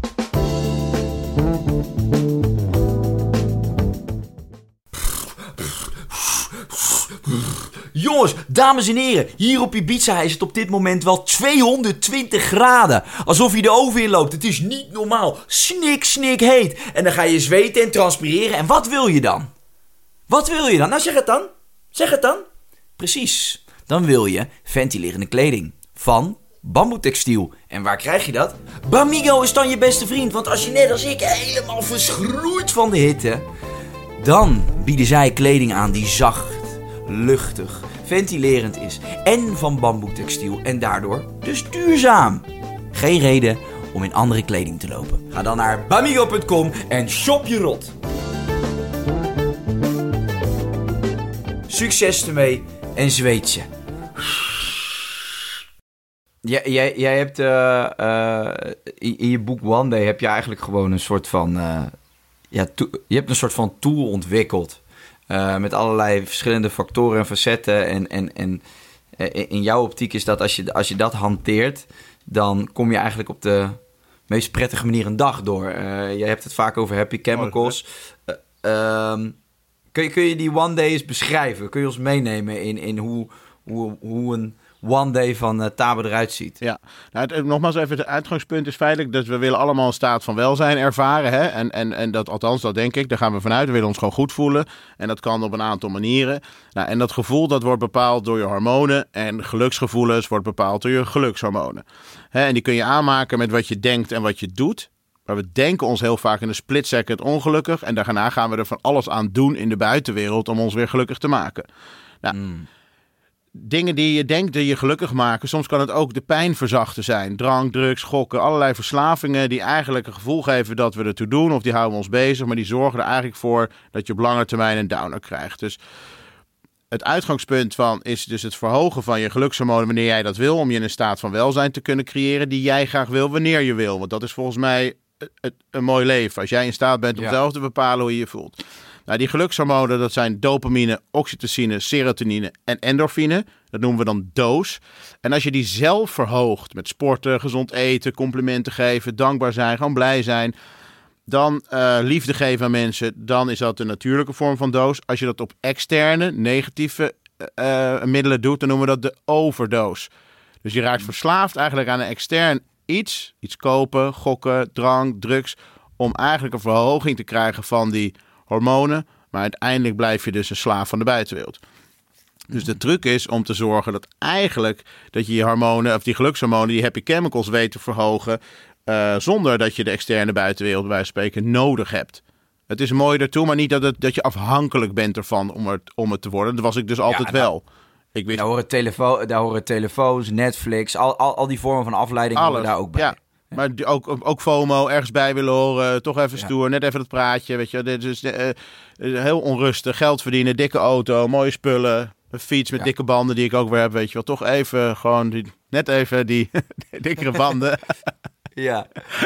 Jongens, dames en heren, hier op Ibiza is het op dit moment wel tweehonderdtwintig graden. Alsof je de oven inloopt. Het is niet normaal. Snik, snik heet. En dan ga je zweten en transpireren. En wat wil je dan? Wat wil je dan? Nou, zeg het dan. Zeg het dan. Precies. Dan wil je ventilerende kleding van Bamboe Textiel. En waar krijg je dat? Bamigo is dan je beste vriend. Want als je net als ik helemaal verschroeit van de hitte, dan bieden zij kleding aan die zacht, luchtig, ventilerend is en van bamboe textiel en daardoor dus duurzaam. Geen reden om in andere kleding te lopen. Ga dan naar bamigo punt com en shop je rot. Succes ermee en zweet je. Ja, jij, jij hebt uh, uh, in, in je boek One Day heb je eigenlijk gewoon een soort van uh, ja, to- je hebt een soort van tool ontwikkeld. Uh, met allerlei verschillende factoren en facetten. En, en, en uh, in jouw optiek is dat als je, als je dat hanteert, dan kom je eigenlijk op de meest prettige manier een dag door. Uh, je hebt het vaak over happy chemicals. Uh, um, kun, je, kun je die one day eens beschrijven? Kun je ons meenemen in, in hoe, hoe, hoe een one day van uh, Tabe eruit ziet? Ja, nou, het, nogmaals even, het uitgangspunt is feitelijk dat we willen allemaal een staat van welzijn ervaren. Hè? En, en, en dat, althans, dat denk ik, daar gaan we vanuit. We willen ons gewoon goed voelen. En dat kan op een aantal manieren. Nou, en dat gevoel, dat wordt bepaald door je hormonen. En geluksgevoelens wordt bepaald door je gelukshormonen. Hè? En die kun je aanmaken met wat je denkt en wat je doet. Maar we denken ons heel vaak in een split second ongelukkig. En daarna gaan we er van alles aan doen in de buitenwereld om ons weer gelukkig te maken. Nou, mm. Dingen die je denkt die je gelukkig maken, soms kan het ook de pijn verzachten zijn. Drank, drugs, gokken, allerlei verslavingen die eigenlijk een gevoel geven dat we ertoe doen. Of die houden ons bezig, maar die zorgen er eigenlijk voor dat je op lange termijn een downer krijgt. Dus het uitgangspunt van is dus het verhogen van je gelukshormonen wanneer jij dat wil. Om je in een staat van welzijn te kunnen creëren die jij graag wil wanneer je wil. Want dat is volgens mij een mooi leven. Als jij in staat bent om ja. zelf te bepalen hoe je je voelt. Nou, die gelukshormonen, dat zijn dopamine, oxytocine, serotonine en endorfine. Dat noemen we dan doos. En als je die zelf verhoogt met sporten, gezond eten, complimenten geven, dankbaar zijn, gewoon blij zijn, dan uh, liefde geven aan mensen, dan is dat een natuurlijke vorm van doos. Als je dat op externe, negatieve uh, middelen doet, dan noemen we dat de overdoos. Dus je raakt verslaafd eigenlijk aan een extern iets, iets kopen, gokken, drank, drugs, om eigenlijk een verhoging te krijgen van die hormonen, maar uiteindelijk blijf je dus een slaaf van de buitenwereld. Dus de truc is om te zorgen dat eigenlijk dat je je hormonen, of die gelukshormonen, die happy chemicals weet te verhogen, uh, zonder dat je de externe buitenwereld bij wijze van spreken nodig hebt. Het is mooi daartoe, maar niet dat, het, dat je afhankelijk bent ervan om het, om het te worden. Dat was ik dus altijd ja, nou, wel. Ik wist... daar, horen telefo- daar horen telefoons, Netflix, al, al, al die vormen van afleiding horen daar ook bij. Ja. Maar ook, ook FOMO, ergens bij willen horen, toch even stoer, ja. net even dat praatje, weet je. Dit is uh, heel onrustig, geld verdienen, dikke auto, mooie spullen, een fiets met ja. dikke banden die ik ook weer heb, weet je wel. Toch even gewoon, die, net even die dikkere banden. Ja.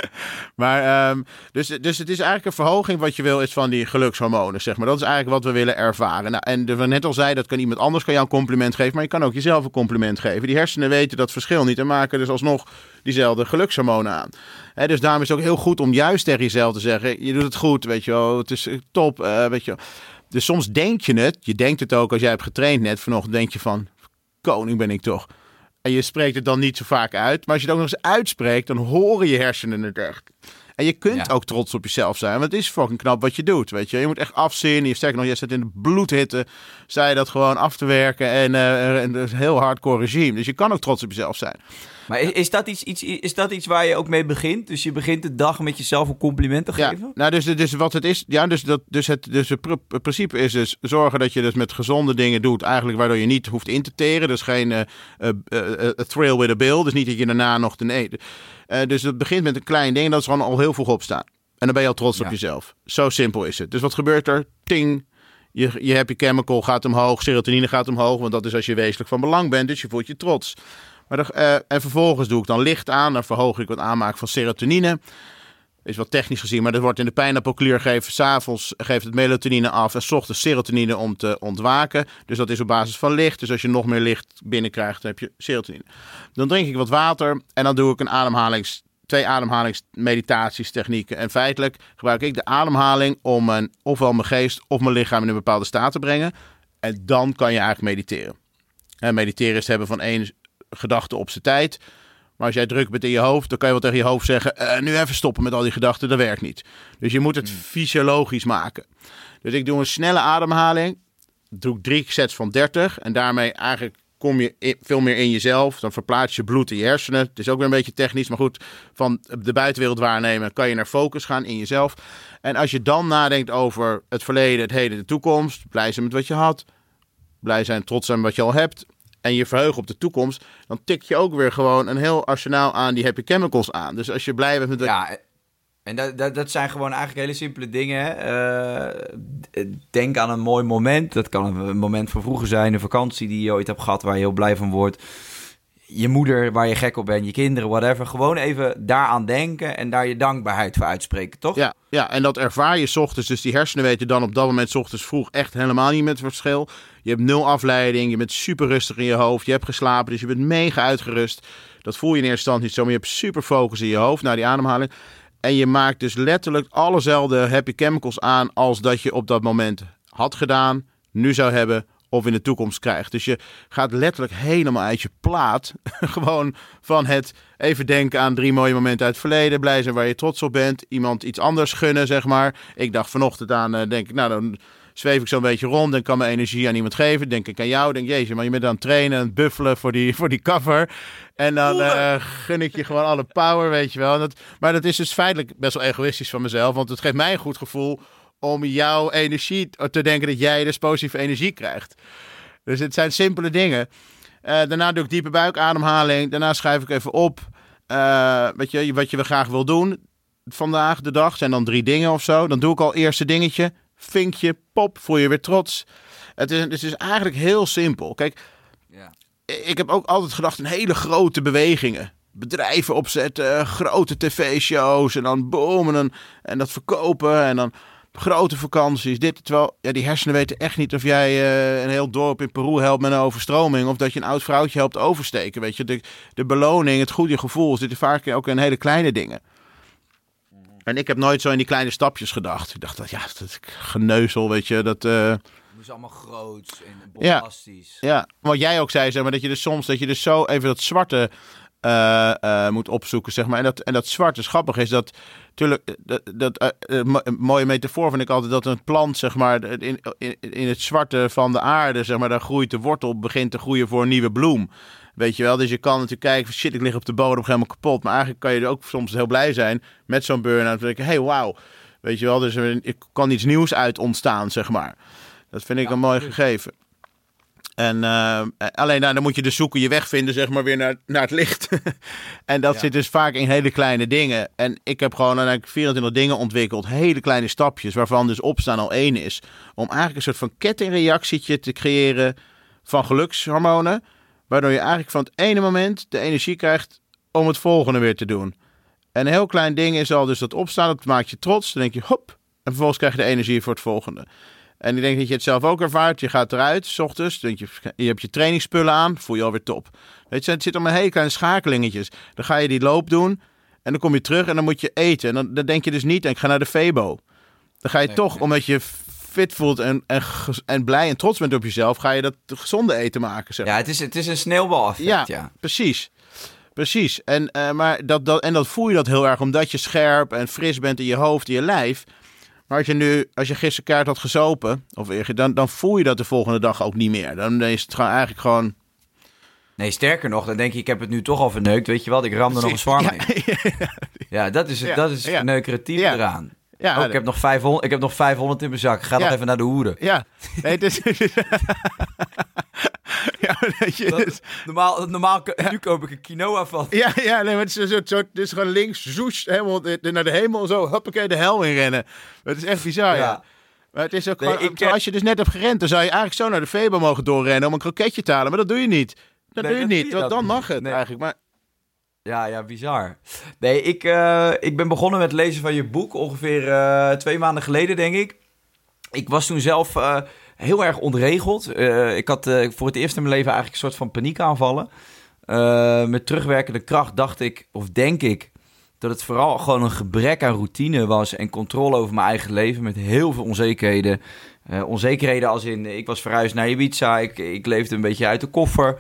Maar, um, dus, dus het is eigenlijk een verhoging wat je wil is van die gelukshormonen, zeg maar. Dat is eigenlijk wat we willen ervaren. Nou, en de, net al zei, dat kan iemand anders kan jou een compliment geven, maar je kan ook jezelf een compliment geven. Die hersenen weten dat verschil niet en maken dus alsnog diezelfde gelukshormonen aan. He, dus daarom is het ook heel goed om juist tegen jezelf te zeggen, je doet het goed, weet je wel, het is top, uh, weet je wel. Dus soms denk je het, je denkt het ook als jij hebt getraind net vanochtend, denk je van, koning ben ik toch. En je spreekt het dan niet zo vaak uit. Maar als je het ook nog eens uitspreekt, dan horen je hersenen het echt. En je kunt ja. ook trots op jezelf zijn. Want het is fucking knap wat je doet. Weet je, je moet echt afzien. Je sterker nog, je zit in de bloedhitte. Sta je dat gewoon af te werken. En, uh, en dat is een heel hardcore regime. Dus je kan ook trots op jezelf zijn. Maar is, is, dat iets, iets, is dat iets waar je ook mee begint? Dus je begint de dag met jezelf een compliment te geven? Ja, nou dus, dus wat het is, ja, dus, dat, dus, het, dus het pr- principe is dus zorgen dat je dus met gezonde dingen doet, eigenlijk waardoor je niet hoeft in te teren. Dus geen uh, uh, uh, a thrill with a bill, dus niet dat je daarna nog te eten. Uh, dus het begint met een klein ding, dat is gewoon al heel vroeg opstaan. En dan ben je al trots ja. op jezelf. Zo simpel is het. Dus wat gebeurt er? Ting! Je, je happy chemical gaat omhoog, serotonine gaat omhoog, want dat is als je wezenlijk van belang bent, dus je voelt je trots. Maar de, uh, en vervolgens doe ik dan licht aan. Dan verhoog ik wat aanmaak van serotonine. Is wat technisch gezien, maar dat wordt in de pijnappelklier gegeven. 's Avonds geeft het melatonine af en 's ochtends serotonine om te ontwaken. Dus dat is op basis van licht. Dus als je nog meer licht binnenkrijgt, dan heb je serotonine. Dan drink ik wat water en dan doe ik een ademhalings, twee ademhalingsmeditatiestechnieken. En feitelijk gebruik ik de ademhaling om mijn, ofwel mijn geest of mijn lichaam in een bepaalde staat te brengen. En dan kan je eigenlijk mediteren. En mediteren is het hebben van één gedachten op zijn tijd. Maar als jij druk bent in je hoofd, dan kan je wel tegen je hoofd zeggen, uh, nu even stoppen met al die gedachten, dat werkt niet. Dus je moet het fysiologisch maken. Dus ik doe een snelle ademhaling. Doe ik drie sets van dertig. En daarmee eigenlijk kom je in, veel meer in jezelf. Dan verplaats je bloed in je hersenen. Het is ook weer een beetje technisch, maar goed. Van de buitenwereld waarnemen kan je naar focus gaan in jezelf. En als je dan nadenkt over het verleden, het heden, de toekomst. Blij zijn met wat je had. Blij zijn, trots zijn met wat je al hebt. En je verheugen op de toekomst, dan tik je ook weer gewoon een heel arsenaal aan die happy chemicals aan. Dus als je blij bent met... De... Ja, en dat, dat, dat zijn gewoon eigenlijk hele simpele dingen. Uh, denk aan een mooi moment. Dat kan een moment van vroeger zijn, een vakantie die je ooit hebt gehad waar je heel blij van wordt. Je moeder waar je gek op bent, je kinderen, whatever. Gewoon even daaraan denken en daar je dankbaarheid voor uitspreken, toch? Ja, ja, en dat ervaar je 's ochtends. Dus die hersenen weten dan op dat moment 's ochtends vroeg echt helemaal niet met het verschil. Je hebt nul afleiding, je bent super rustig in je hoofd, je hebt geslapen, dus je bent mega uitgerust. Dat voel je in eerste instantie niet zo, maar je hebt super focus in je hoofd naar die ademhaling. En je maakt dus letterlijk allezelfde happy chemicals aan als dat je op dat moment had gedaan, nu zou hebben of in de toekomst krijgt. Dus je gaat letterlijk helemaal uit je plaat. Gewoon van het even denken aan drie mooie momenten uit het verleden. Blij zijn waar je trots op bent. Iemand iets anders gunnen, zeg maar. Ik dacht vanochtend aan, uh, denk ik, nou dan zweef ik zo'n beetje rond en kan mijn energie aan iemand geven. Denk ik aan jou. Denk, jezus, maar je bent aan het trainen en het buffelen voor die, voor die cover. En dan uh, gun ik je gewoon alle power, weet je wel. En dat, maar dat is dus feitelijk best wel egoïstisch van mezelf. Want het geeft mij een goed gevoel om jouw energie te denken dat jij dus positieve energie krijgt. Dus het zijn simpele dingen. Uh, daarna doe ik diepe buikademhaling. Daarna schrijf ik even op uh, weet je, wat je graag wil doen vandaag de dag. Zijn dan drie dingen of zo. Dan doe ik al eerste dingetje. Vinkje, pop, voel je weer trots. Het is, het is eigenlijk heel simpel. Kijk, ja. Ik heb ook altijd gedacht in hele grote bewegingen. Bedrijven opzetten, grote tv-shows en dan boom en, dan, en dat verkopen en dan grote vakanties, dit. Terwijl ja, die hersenen weten echt niet of jij uh, een heel dorp in Peru helpt met een overstroming of dat je een oud vrouwtje helpt oversteken. Weet je, de, de beloning, het goede gevoel zit vaak ook in hele kleine dingen. En ik heb nooit zo in die kleine stapjes gedacht. Ik dacht dat ja, dat geneuzel, weet je, dat. Uh... Het is allemaal groot en bombastisch. Ja, ja, wat jij ook zei, zeg maar, dat je dus soms dat je dus zo even dat zwarte uh, uh, moet opzoeken, zeg maar. En dat, en dat zwart, dus grappig is dat... Tuurlijk, dat, dat, uh, een mooie metafoor vind ik altijd dat een plant, zeg maar, in, in, in het zwarte van de aarde, zeg maar, daar groeit de wortel, begint te groeien voor een nieuwe bloem. Weet je wel, dus je kan natuurlijk kijken, shit, ik lig op de bodem helemaal kapot. Maar eigenlijk kan je er ook soms heel blij zijn met zo'n burn-out. Dan denk je, hey, wauw. Weet je wel, dus er kan iets nieuws uit ontstaan, zeg maar. Dat vind ik ja, een mooi absoluut. gegeven. En uh, alleen nou, dan moet je dus zoeken, je weg vinden, zeg maar, weer naar, naar het licht. En dat ja. zit dus vaak in hele kleine dingen. En ik heb gewoon eigenlijk vierentwintig dingen ontwikkeld, hele kleine stapjes, waarvan dus opstaan al één is. Om eigenlijk een soort van kettingreactietje te creëren van gelukshormonen. Waardoor je eigenlijk van het ene moment de energie krijgt om het volgende weer te doen. En een heel klein ding is al dus dat opstaan, dat maakt je trots. Dan denk je, hop, en vervolgens krijg je de energie voor het volgende. En ik denk dat je het zelf ook ervaart. Je gaat eruit, 's ochtends, denk je, je hebt je trainingsspullen aan, voel je alweer top. Weet je, het zit om een hele kleine schakelingetjes. Dan ga je die loop doen en dan kom je terug en dan moet je eten. En dan, dan denk je dus niet, ik ga naar de Febo. Dan ga je nee, toch, nee. omdat je fit voelt en, en, en blij en trots bent op jezelf, ga je dat gezonde eten maken. Zeg. Ja, het is, het is een sneeuwbaleffect. Ja, ja, precies. Precies. En, uh, maar dat, dat, en dat voel je dat heel erg, omdat je scherp en fris bent in je hoofd, in je lijf. Maar als je nu, als je gisteren kaart had gezopen, of dan, dan voel je dat de volgende dag ook niet meer. Dan is het gewoon eigenlijk gewoon... Nee, sterker nog, dan denk je, ik heb het nu toch al verneukt. Weet je wat, ik ram er nog een zwarm in. Ja, ja, ja, dat is het, ja, dat is het ja. verneukeratief ja. eraan. Ja, oh, ik, heb nog vijfhonderd, ik heb nog vijfhonderd in mijn zak. Ga ja. nog even naar de hoeren. Ja, nee, het is... ja, weet je, dat, dus... normaal, normaal, ja. nu koop ik een quinoa van. Ja, ja, nee, maar het is, een soort, het is gewoon links, zoes, helemaal naar de hemel en zo. Hoppakee, de hel in rennen. Het is echt bizar, ja. ja. Maar het is ook nee, gewoon, ik, als je dus net hebt gerend, dan zou je eigenlijk zo naar de Febo mogen doorrennen om een kroketje te halen. Maar dat doe je niet. Dat nee, doe je dat niet, doe je want dan mag het nee. eigenlijk. Maar... Ja, ja, bizar. Nee, ik, uh, ik ben begonnen met het lezen van je boek ongeveer uh, twee maanden geleden, denk ik. Ik was toen zelf uh, heel erg ontregeld. Uh, ik had uh, voor het eerst in mijn leven eigenlijk een soort van paniekaanvallen. Uh, met terugwerkende kracht dacht ik, of denk ik, dat het vooral gewoon een gebrek aan routine was en controle over mijn eigen leven met heel veel onzekerheden. Uh, onzekerheden als in, ik was verhuisd naar Ibiza, ik, ik leefde een beetje uit de koffer.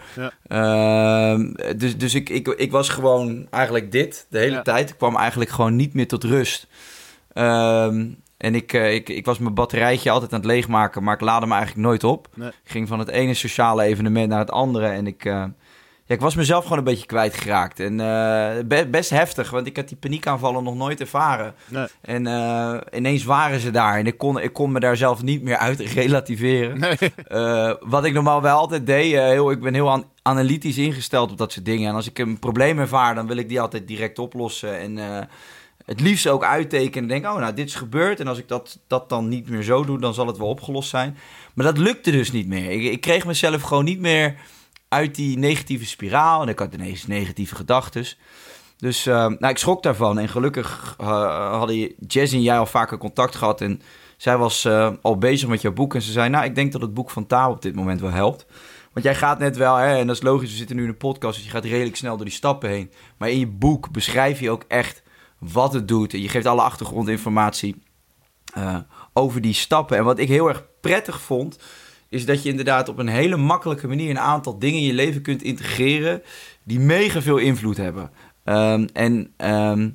Ja. Uh, dus dus ik, ik, ik was gewoon eigenlijk dit de hele ja. tijd. Ik kwam eigenlijk gewoon niet meer tot rust. Uh, en ik, uh, ik, ik was mijn batterijtje altijd aan het leegmaken, maar ik laadde me eigenlijk nooit op. Nee. Ik ging van het ene sociale evenement naar het andere en ik... Uh, Ja, ik was mezelf gewoon een beetje kwijtgeraakt. En uh, best heftig, want ik had die paniekaanvallen nog nooit ervaren. Nee. En uh, ineens waren ze daar. En ik kon, ik kon me daar zelf niet meer uit relativeren. Nee. Uh, wat ik normaal wel altijd deed. Uh, heel, ik ben heel an- analytisch ingesteld op dat soort dingen. En als ik een probleem ervaar, dan wil ik die altijd direct oplossen. En uh, het liefst ook uittekenen. En denk, oh, nou, dit is gebeurd. En als ik dat, dat dan niet meer zo doe, dan zal het wel opgelost zijn. Maar dat lukte dus niet meer. Ik, ik kreeg mezelf gewoon niet meer... uit die negatieve spiraal. En ik had ineens negatieve gedachten. Dus uh, nou, ik schrok daarvan. En gelukkig uh, hadden Jess en jij al vaker contact gehad. En zij was uh, al bezig met jouw boek. En ze zei, nou, ik denk dat het boek van Tabo op dit moment wel helpt. Want jij gaat net wel, hè, en dat is logisch, we zitten nu in een podcast. Dus je gaat redelijk snel door die stappen heen. Maar in je boek beschrijf je ook echt wat het doet. En je geeft alle achtergrondinformatie uh, over die stappen. En wat ik heel erg prettig vond... is dat je inderdaad op een hele makkelijke manier... een aantal dingen in je leven kunt integreren... die mega veel invloed hebben. Um, en um,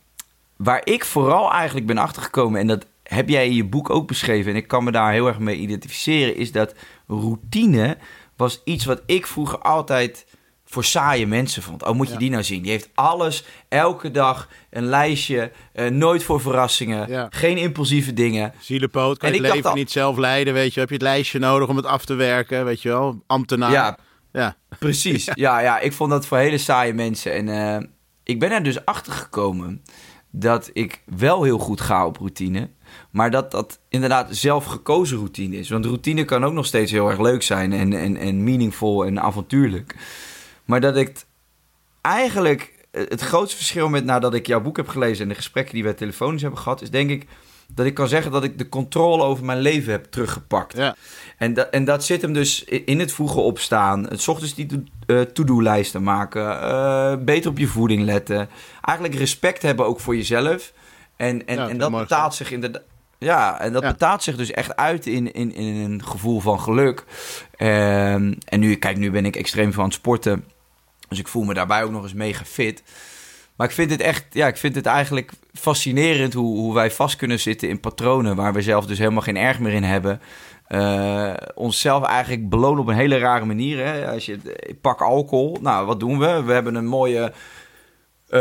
waar ik vooral eigenlijk ben achtergekomen... en dat heb jij in je boek ook beschreven... en ik kan me daar heel erg mee identificeren... is dat routine was iets wat ik vroeger altijd... voor saaie mensen vond. Oh, moet je ja. die nou zien? Die heeft alles, elke dag, een lijstje, uh, nooit voor verrassingen, ja. geen impulsieve dingen. Zielepoot, kan je het leven al... niet zelf leiden, weet je. Heb je het lijstje nodig om het af te werken, weet je wel. Ambtenaar. Ja, ja. precies. ja. ja, ja, ik vond dat voor hele saaie mensen. En uh, ik ben er dus achter gekomen dat ik wel heel goed ga op routine, maar dat dat inderdaad zelf gekozen routine is. Want routine kan ook nog steeds heel erg leuk zijn en, en, en meaningful en avontuurlijk. Maar dat ik eigenlijk... Het grootste verschil met nadat ik jouw boek heb gelezen... en de gesprekken die we telefonisch hebben gehad... is denk ik dat ik kan zeggen dat ik de controle over mijn leven heb teruggepakt. Ja. En, da- en dat zit hem dus in het vroege opstaan. Het 's ochtends die to- uh, to-do-lijsten maken. Uh, beter op je voeding letten. Eigenlijk respect hebben ook voor jezelf. En, en, ja, en dat betaalt zich inderdaad... Ja, en dat ja. betaalt zich dus echt uit in, in, in een gevoel van geluk. Um, en nu, kijk, nu ben ik extreem van het sporten. Dus ik voel me daarbij ook nog eens mega fit. Maar ik vind het echt, ja, ik vind het eigenlijk fascinerend hoe, hoe wij vast kunnen zitten in patronen waar we zelf dus helemaal geen erg meer in hebben. Uh, onszelf eigenlijk belonen op een hele rare manier. Hè? Als je ik pak alcohol, nou, wat doen we? We hebben een mooie, uh,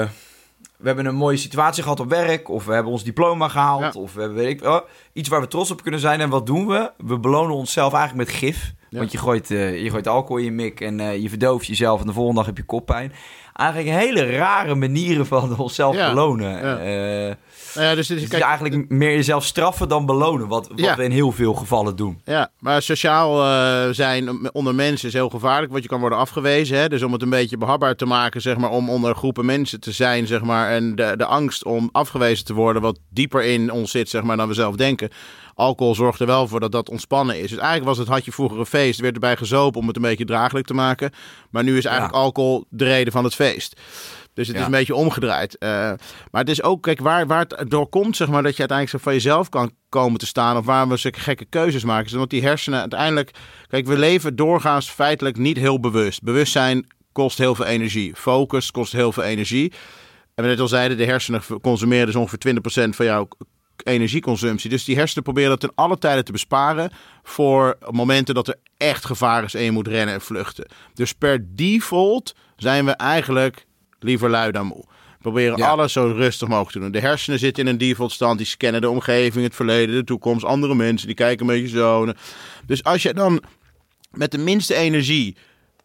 we hebben een mooie situatie gehad op werk, of we hebben ons diploma gehaald, ja. of we hebben weet ik, oh, iets waar we trots op kunnen zijn. En wat doen we? We belonen onszelf eigenlijk met gif. Ja. Want je gooit, uh, je gooit alcohol in je mik en uh, je verdooft jezelf en de volgende dag heb je koppijn. Eigenlijk hele rare manieren van onszelf ja. belonen. Ja. Uh, nou ja, dus dit is, kijk, eigenlijk meer jezelf straffen dan belonen. Wat, wat ja. we in heel veel gevallen doen. Ja, maar sociaal uh, zijn onder mensen is heel gevaarlijk. Want je kan worden afgewezen. Hè? Dus om het een beetje behapbaar te maken, zeg maar, om onder groepen mensen te zijn, zeg maar, en de, de angst om afgewezen te worden, wat dieper in ons zit, zeg maar, dan we zelf denken. Alcohol zorgt er wel voor dat dat ontspannen is. Dus eigenlijk was het, had je vroeger een feest, werd erbij gezopen om het een beetje draaglijk te maken. Maar nu is eigenlijk ja. alcohol de reden van het feest. Dus het ja. is een beetje omgedraaid. Uh, maar het is ook, kijk, waar, waar het door komt, zeg maar, dat je uiteindelijk zo van jezelf kan komen te staan, of waar we zulke gekke keuzes maken. Is omdat die hersenen uiteindelijk, kijk, we leven doorgaans feitelijk niet heel bewust. Bewustzijn kost heel veel energie. Focus kost heel veel energie. En we net al zeiden, de hersenen consumeren dus ongeveer twintig procent van jouw energieconsumptie. Dus die hersenen proberen dat ten alle tijden te besparen voor momenten dat er echt gevaar is en je moet rennen en vluchten. Dus per default zijn we eigenlijk liever lui dan moe. We proberen ja. alles zo rustig mogelijk te doen. De hersenen zitten in een default stand, die scannen de omgeving, het verleden, de toekomst, andere mensen, die kijken een beetje zo. Dus als je dan met de minste energie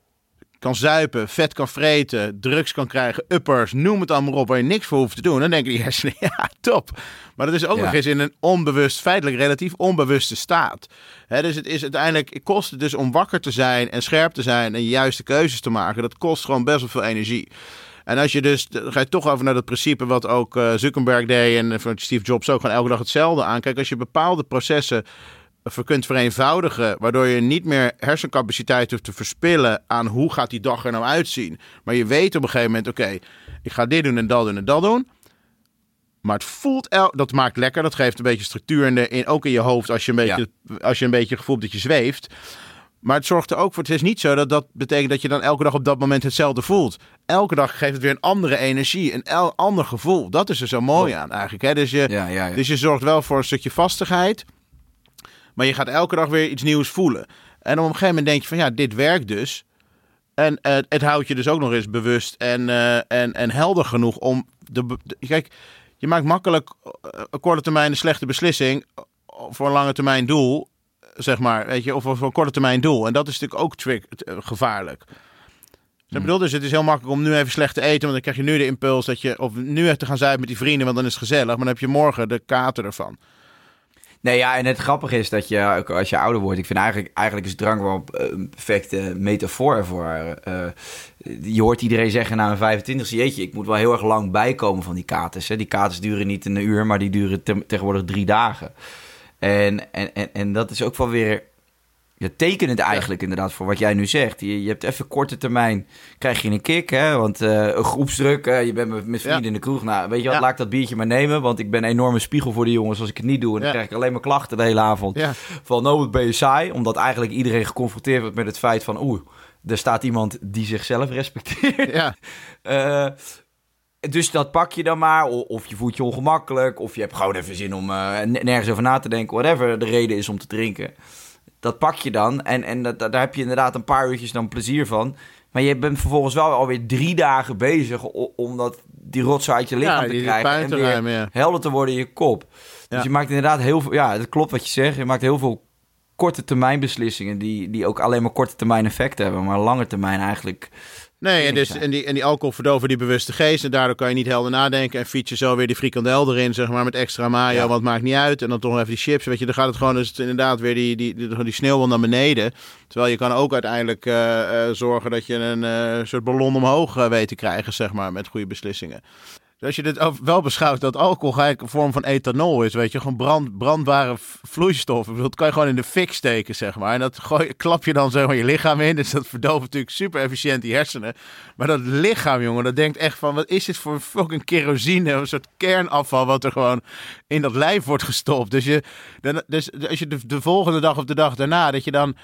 kan zuipen, vet kan vreten, drugs kan krijgen, uppers, noem het allemaal op, waar je niks voor hoeft te doen, dan denken die hersenen, ja, top. Maar dat is ook ja. nog eens in een onbewust, feitelijk relatief onbewuste staat. He, dus het is uiteindelijk, het kost het dus om wakker te zijn en scherp te zijn en juiste keuzes te maken. Dat kost gewoon best wel veel energie. En als je dus, dan ga je toch over naar dat principe wat ook uh, Zuckerberg deed en van Steve Jobs ook, gewoon elke dag hetzelfde aan. Kijk, als je bepaalde processen kunt vereenvoudigen, waardoor je niet meer hersencapaciteit hoeft te verspillen aan hoe gaat die dag er nou uitzien. Maar je weet op een gegeven moment, oké, okay, ik ga dit doen en dat doen en dat doen. Maar het voelt, el- dat maakt lekker, dat geeft een beetje structuur in de, in, ook in je hoofd als je een beetje, ja. als je een beetje het gevoel hebt dat je zweeft. Maar het zorgt er ook voor, het is niet zo dat dat betekent dat je dan elke dag op dat moment hetzelfde voelt. Elke dag geeft het weer een andere energie, een el- ander gevoel. Dat is er zo mooi aan eigenlijk. Hè? Dus, je, ja, ja, ja. dus je zorgt wel voor een stukje vastigheid. Maar je gaat elke dag weer iets nieuws voelen. En op een gegeven moment denk je van ja, dit werkt dus. En uh, het houdt je dus ook nog eens bewust en, uh, en, en helder genoeg om... De, de, kijk, je maakt makkelijk een korte termijn een slechte beslissing voor een lange termijn doel, zeg maar. Weet je, of voor een korte termijn doel. En dat is natuurlijk ook trick, uh, gevaarlijk. Dus ik bedoel, dus het is heel makkelijk om nu even slecht te eten, want dan krijg je nu de impuls dat je... Of nu even te gaan zuipen met die vrienden, want dan is het gezellig. Maar dan heb je morgen de kater ervan. Nee, ja, en het grappige is dat je, als je ouder wordt... Ik vind eigenlijk, eigenlijk is drank wel een perfecte metafoor ervoor. Uh, je hoort iedereen zeggen na een vijfentwintigste... Jeetje, ik moet wel heel erg lang bijkomen van die katers. Hè? Die katers duren niet een uur, maar die duren te, tegenwoordig drie dagen. En, en, en, en dat is ook wel weer... Ja, tekenend eigenlijk ja. inderdaad voor wat jij nu zegt. Je, je hebt even korte termijn, krijg je een kick, hè? Want uh, een groepsdruk, uh, je bent met, met vrienden ja. in de kroeg. Nou, weet je wat, ja. laat ik dat biertje maar nemen, want ik ben een enorme spiegel voor de jongens als ik het niet doe. En dan ja. krijg ik alleen maar klachten de hele avond. Ja. Van, nou, wat ben je saai? Omdat eigenlijk iedereen geconfronteerd wordt met het feit van, oeh, er staat iemand die zichzelf respecteert. Ja. uh, Dus dat pak je dan maar, of je voelt je ongemakkelijk, of je hebt gewoon even zin om uh, nergens over na te denken, whatever de reden is om te drinken. Dat pak je dan en, en dat, daar heb je inderdaad een paar uurtjes dan plezier van. Maar je bent vervolgens wel alweer drie dagen bezig om dat, die rotzooi uit je lichaam ja, te krijgen. En weer ruimen, ja. helder te worden in je kop. Dus ja. je maakt inderdaad heel veel, ja, dat klopt wat je zegt. Je maakt heel veel korte termijn beslissingen die, die ook alleen maar korte termijn effect hebben. Maar lange termijn eigenlijk... Nee, en, dus, en, die, en die alcohol verdoven die bewuste geest. En daardoor kan je niet helder nadenken. En fiets je zo weer die frikandel erin, zeg maar, met extra mayo. Ja. Want het maakt niet uit. En dan toch even die chips. Weet je, dan gaat het gewoon dus inderdaad weer die, die, die, die sneeuwbal naar beneden. Terwijl je kan ook uiteindelijk uh, uh, zorgen dat je een uh, soort ballon omhoog uh, weet te krijgen, zeg maar, met goede beslissingen. Dus als je dit wel beschouwt dat alcohol eigenlijk een vorm van ethanol is, weet je, gewoon brand, brandbare vloeistof. Dat kan je gewoon in de fik steken, zeg maar. En dat gooi, klap je dan zeg maar je lichaam in. Dus dat verdooft natuurlijk super efficiënt die hersenen. Maar dat lichaam, jongen, dat denkt echt van, wat is dit voor fucking kerosine? Een soort kernafval wat er gewoon in dat lijf wordt gestopt. Dus, je, dan, dus als je de, de volgende dag of de dag daarna, dat je dan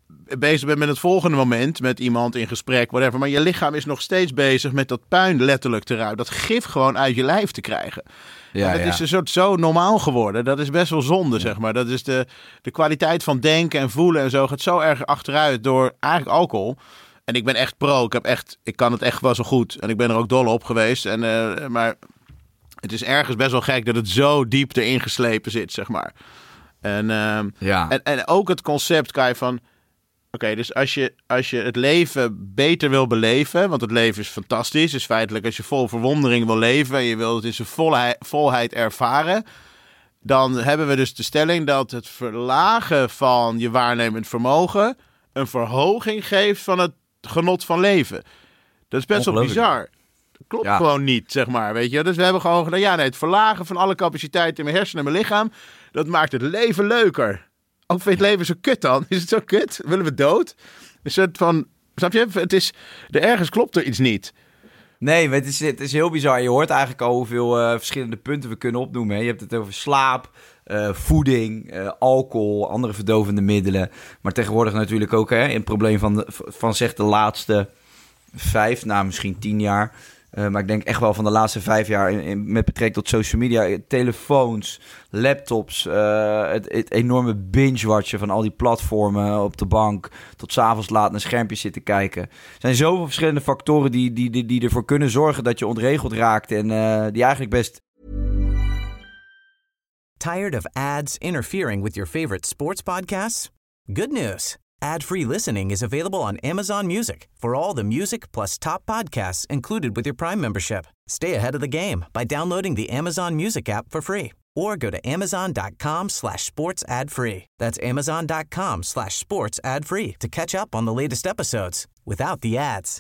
bezig bent met het volgende moment, met iemand in gesprek, whatever. Maar je lichaam is nog steeds bezig met dat puin letterlijk te ruiken. Dat gif gewoon uit je lijf te krijgen. Ja, dat ja. is een soort zo normaal geworden. Dat is best wel zonde, zeg maar. Dat is de, de kwaliteit van denken en voelen en zo gaat zo erg achteruit door eigenlijk alcohol. En ik ben echt pro. Ik heb echt, ik kan het echt wel zo goed. En ik ben er ook dol op geweest. En, uh, maar het is ergens best wel gek dat het zo diep erin geslepen zit, zeg maar. En, uh, ja. en, en ook het concept, Kai, van... Oké, okay, dus als je, als je het leven beter wil beleven... want het leven is fantastisch. Dus feitelijk, als je vol verwondering wil leven... en je wil het in zijn volheid, volheid ervaren... dan hebben we dus de stelling dat het verlagen van je waarnemend vermogen... een verhoging geeft van het genot van leven. Dat is best wel bizar. Dat klopt ja. gewoon niet, zeg maar, weet je. Dus we hebben gewoon gedaan... ja, nee, het verlagen van alle capaciteit in mijn hersenen en mijn lichaam... dat maakt het leven leuker. Ook vind je het leven zo kut dan? Is het zo kut? Willen we dood? Een soort van... Snap je? Het is... Er ergens klopt er iets niet. Nee, het is, het is heel bizar. Je hoort eigenlijk al hoeveel uh, verschillende punten we kunnen opnoemen. Hè? Je hebt het over slaap, uh, voeding, uh, alcohol, andere verdovende middelen. Maar tegenwoordig natuurlijk ook hè, een probleem van, de, van zeg de laatste vijf, nou misschien tien jaar... Uh, maar ik denk echt wel van de laatste vijf jaar in, in, met betrekking tot social media, telefoons, laptops, uh, het, het enorme binge-watchen van al die platformen op de bank, tot 's avonds laat naar schermpjes zitten kijken. Er zijn zoveel verschillende factoren die, die, die, die ervoor kunnen zorgen dat je ontregeld raakt en uh, die eigenlijk best... Tired of ads interfering with your favorite sports podcasts? Good news. Ad-free listening is available on Amazon Music for all the music plus top podcasts included with your Prime membership. Stay ahead of the game by downloading the Amazon Music app for free or go to amazon.com slash sports ad free. That's amazon.com slash sports ad free to catch up on the latest episodes without the ads.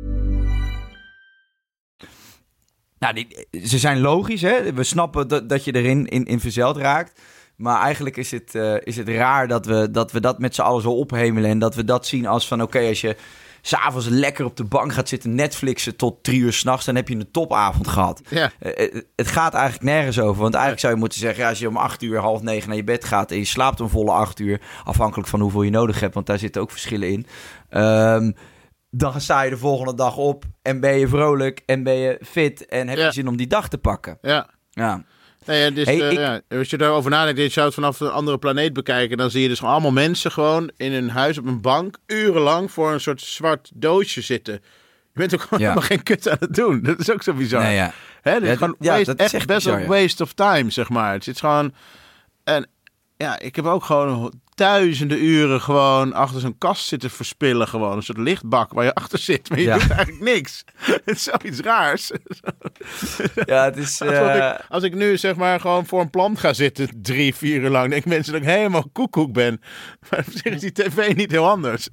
Nou, die, ze zijn logisch, hè? We snappen dat, dat je erin in, in verzeild raakt. Maar eigenlijk is het, uh, is het raar dat we, dat we dat met z'n allen zo ophemelen. En dat we dat zien als van... Oké, okay, als je s'avonds lekker op de bank gaat zitten Netflixen tot drie uur 's nachts... dan heb je een topavond gehad. Ja. Uh, het gaat eigenlijk nergens over. Want eigenlijk zou je moeten zeggen... Ja, als je om acht uur, half negen naar je bed gaat... en je slaapt een volle acht uur... afhankelijk van hoeveel je nodig hebt... want daar zitten ook verschillen in... Um, dan sta je de volgende dag op... en ben je vrolijk en ben je fit... en heb je ja. zin om die dag te pakken. Ja. Ja. Nee, dus, hey, uh, ik... ja, als je daarover nadenkt, je zou het vanaf een andere planeet bekijken, dan zie je dus gewoon allemaal mensen gewoon in een huis op een bank urenlang voor een soort zwart doosje zitten. Je bent ook gewoon ja. helemaal geen kut aan het doen. Dat is ook zo bizar. Nee, ja. Hè, dit ja, is gewoon ja, waste, dat is echt, echt best wel bizar, waste ja. of time, zeg maar. Het zit gewoon... En ja, ik heb ook gewoon duizenden uren gewoon achter zo'n kast zitten verspillen. Gewoon een soort lichtbak waar je achter zit. Maar je ja. doet eigenlijk niks. Het is zoiets raars. Ja, het is... Uh... Als, ik, als ik nu zeg maar gewoon voor een plant ga zitten drie, vier uur lang... denk mensen dat ik helemaal koekoek ben. Maar op zich is die tv niet heel anders.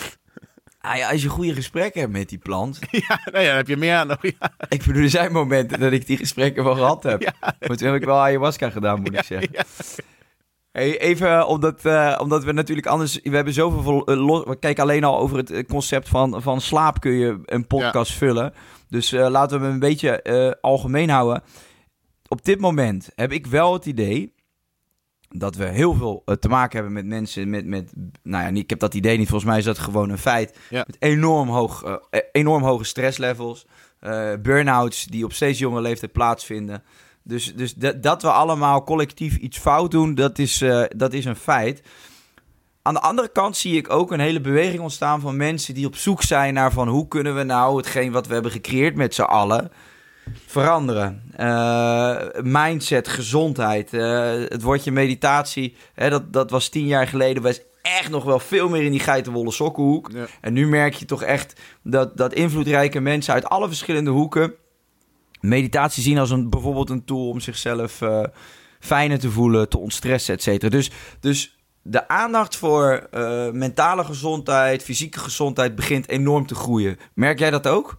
Ah ja, als je goede gesprekken hebt met die plant... Ja, nou ja, dan heb je meer aan nog. Ja. Ik bedoel, er zijn momenten dat ik die gesprekken wel gehad heb. Ja. Maar toen heb ik wel ayahuasca gedaan, moet ja, ik zeggen. Ja. Hey, even omdat, uh, omdat we natuurlijk anders... We hebben zoveel... Uh, los, we kijken alleen al over het concept van, van slaap kun je een podcast ja. vullen. Dus uh, laten we hem een beetje uh, algemeen houden. Op dit moment heb ik wel het idee... dat we heel veel uh, te maken hebben met mensen... met, met nou ja, ik heb dat idee niet. Volgens mij is dat gewoon een feit. Ja. Met enorm, hoog, uh, enorm hoge stresslevels. Uh, burn-outs die op steeds jonge leeftijd plaatsvinden... Dus, dus dat, dat we allemaal collectief iets fout doen, dat is, uh, dat is een feit. Aan de andere kant zie ik ook een hele beweging ontstaan van mensen die op zoek zijn naar van hoe kunnen we nou hetgeen wat we hebben gecreëerd met z'n allen veranderen. Uh, mindset, gezondheid, uh, het woordje meditatie, hè, dat, dat was tien jaar geleden, was echt nog wel veel meer in die geitenwolle sokkenhoek. Ja. En nu merk je toch echt dat, dat invloedrijke mensen uit alle verschillende hoeken meditatie zien als een, bijvoorbeeld een tool om zichzelf uh, fijner te voelen, te ontstressen, et cetera. Dus, dus de aandacht voor uh, mentale gezondheid, fysieke gezondheid begint enorm te groeien. Merk jij dat ook?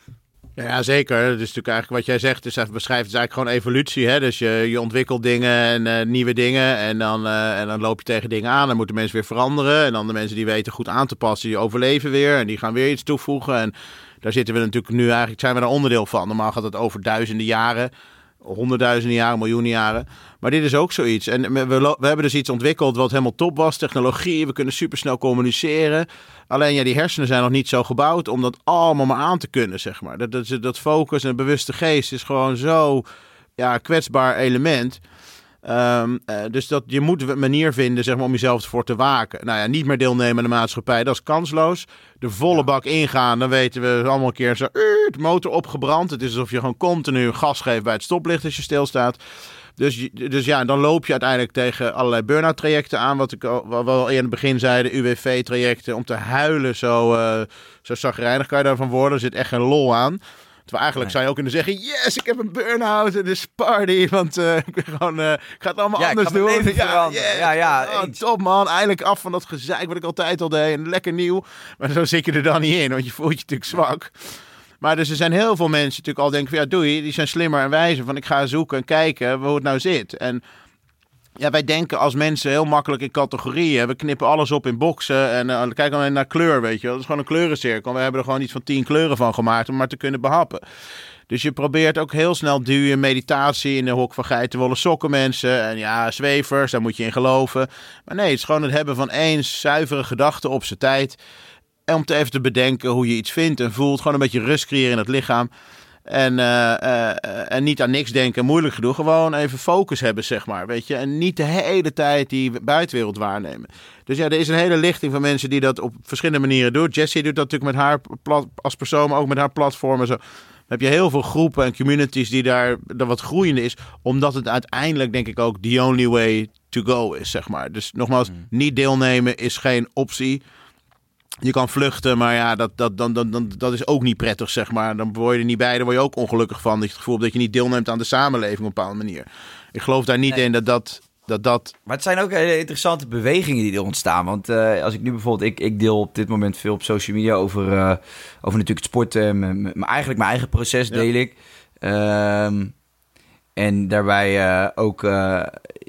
Ja, zeker. Dat is natuurlijk eigenlijk wat jij zegt, is even beschrijft, is eigenlijk gewoon evolutie. Hè? Dus je, je ontwikkelt dingen en uh, nieuwe dingen en dan, uh, en dan loop je tegen dingen aan. Dan moeten mensen weer veranderen. En dan de mensen die weten goed aan te passen, die overleven weer en die gaan weer iets toevoegen. En daar zitten we natuurlijk nu eigenlijk, zijn we daar onderdeel van. Normaal gaat het over duizenden jaren. honderdduizenden jaren, miljoenen jaren. Maar dit is ook zoiets. En we, we, we hebben dus iets ontwikkeld wat helemaal top was. Technologie, we kunnen supersnel communiceren. Alleen ja, die hersenen zijn nog niet zo gebouwd om dat allemaal maar aan te kunnen, zeg maar. Dat, dat, dat focus en bewuste geest is gewoon zo ja, kwetsbaar element. Um, uh, dus dat, je moet een manier vinden, zeg maar, om jezelf ervoor te waken. Nou ja, niet meer deelnemen aan de maatschappij, dat is kansloos. De volle bak ingaan, dan weten we allemaal een keer zo, uh, de motor opgebrand. Het is alsof je gewoon continu gas geeft bij het stoplicht als je stilstaat. Dus, dus ja, dan loop je uiteindelijk tegen allerlei burn-out trajecten aan. Wat ik al, wat we al in het begin zeiden, U W V-trajecten. Om te huilen, zo, uh, zo chagrijnig kan je daarvan worden. Er zit echt geen lol aan. Terwijl eigenlijk nee. zou je ook kunnen zeggen, yes, ik heb een burn-out en dus party. Want uh, ik, ben gewoon, uh, ik ga het allemaal ja, anders doen. Ja, yes. ja, ja. Oh, top man, eindelijk af van dat gezeik wat ik altijd al deed. En lekker nieuw. Maar zo zit je er dan niet in, want je voelt je natuurlijk zwak. Maar dus er zijn heel veel mensen die natuurlijk al denken van ja, doei, die zijn slimmer en wijzer. Van ik ga zoeken en kijken hoe het nou zit. En ja, wij denken als mensen heel makkelijk in categorieën. We knippen alles op in boxen en uh, kijk alleen naar kleur, weet je wel. Dat is gewoon een kleurencirkel. We hebben er gewoon iets van tien kleuren van gemaakt om maar te kunnen behappen. Dus je probeert ook heel snel duwen, meditatie in de hok van geitenwolle sokken mensen. En ja, zwevers, daar moet je in geloven. Maar nee, het is gewoon het hebben van één zuivere gedachte op zijn tijd. En om te even te bedenken hoe je iets vindt en voelt. Gewoon een beetje rust creëren in het lichaam. En, uh, uh, en niet aan niks denken, moeilijk genoeg. Gewoon even focus hebben, zeg maar. Weet je? En niet de hele tijd die buitenwereld waarnemen. Dus ja, er is een hele lichting van mensen die dat op verschillende manieren doen. Jessie doet dat natuurlijk met haar plat, als persoon, maar ook met haar platform en zo. Dan heb je heel veel groepen en communities die daar, daar wat groeiende is. Omdat het uiteindelijk, denk ik, ook the only way to go is, zeg maar. Dus nogmaals, mm. niet deelnemen is geen optie. Je kan vluchten, maar ja, dat, dat, dan, dan, dan, dat is ook niet prettig, zeg maar. Dan word je er niet bij, daar word je ook ongelukkig van. Dat je het gevoel hebt dat je niet deelneemt aan de samenleving op een bepaalde manier. Ik geloof daar niet nee. in dat dat, dat dat... Maar het zijn ook hele interessante bewegingen die er ontstaan. Want uh, als ik nu bijvoorbeeld... Ik, ik deel op dit moment veel op social media over, uh, over natuurlijk het sporten. Maar eigenlijk mijn eigen proces deel ja. ik. Um, en daarbij uh, ook... Uh,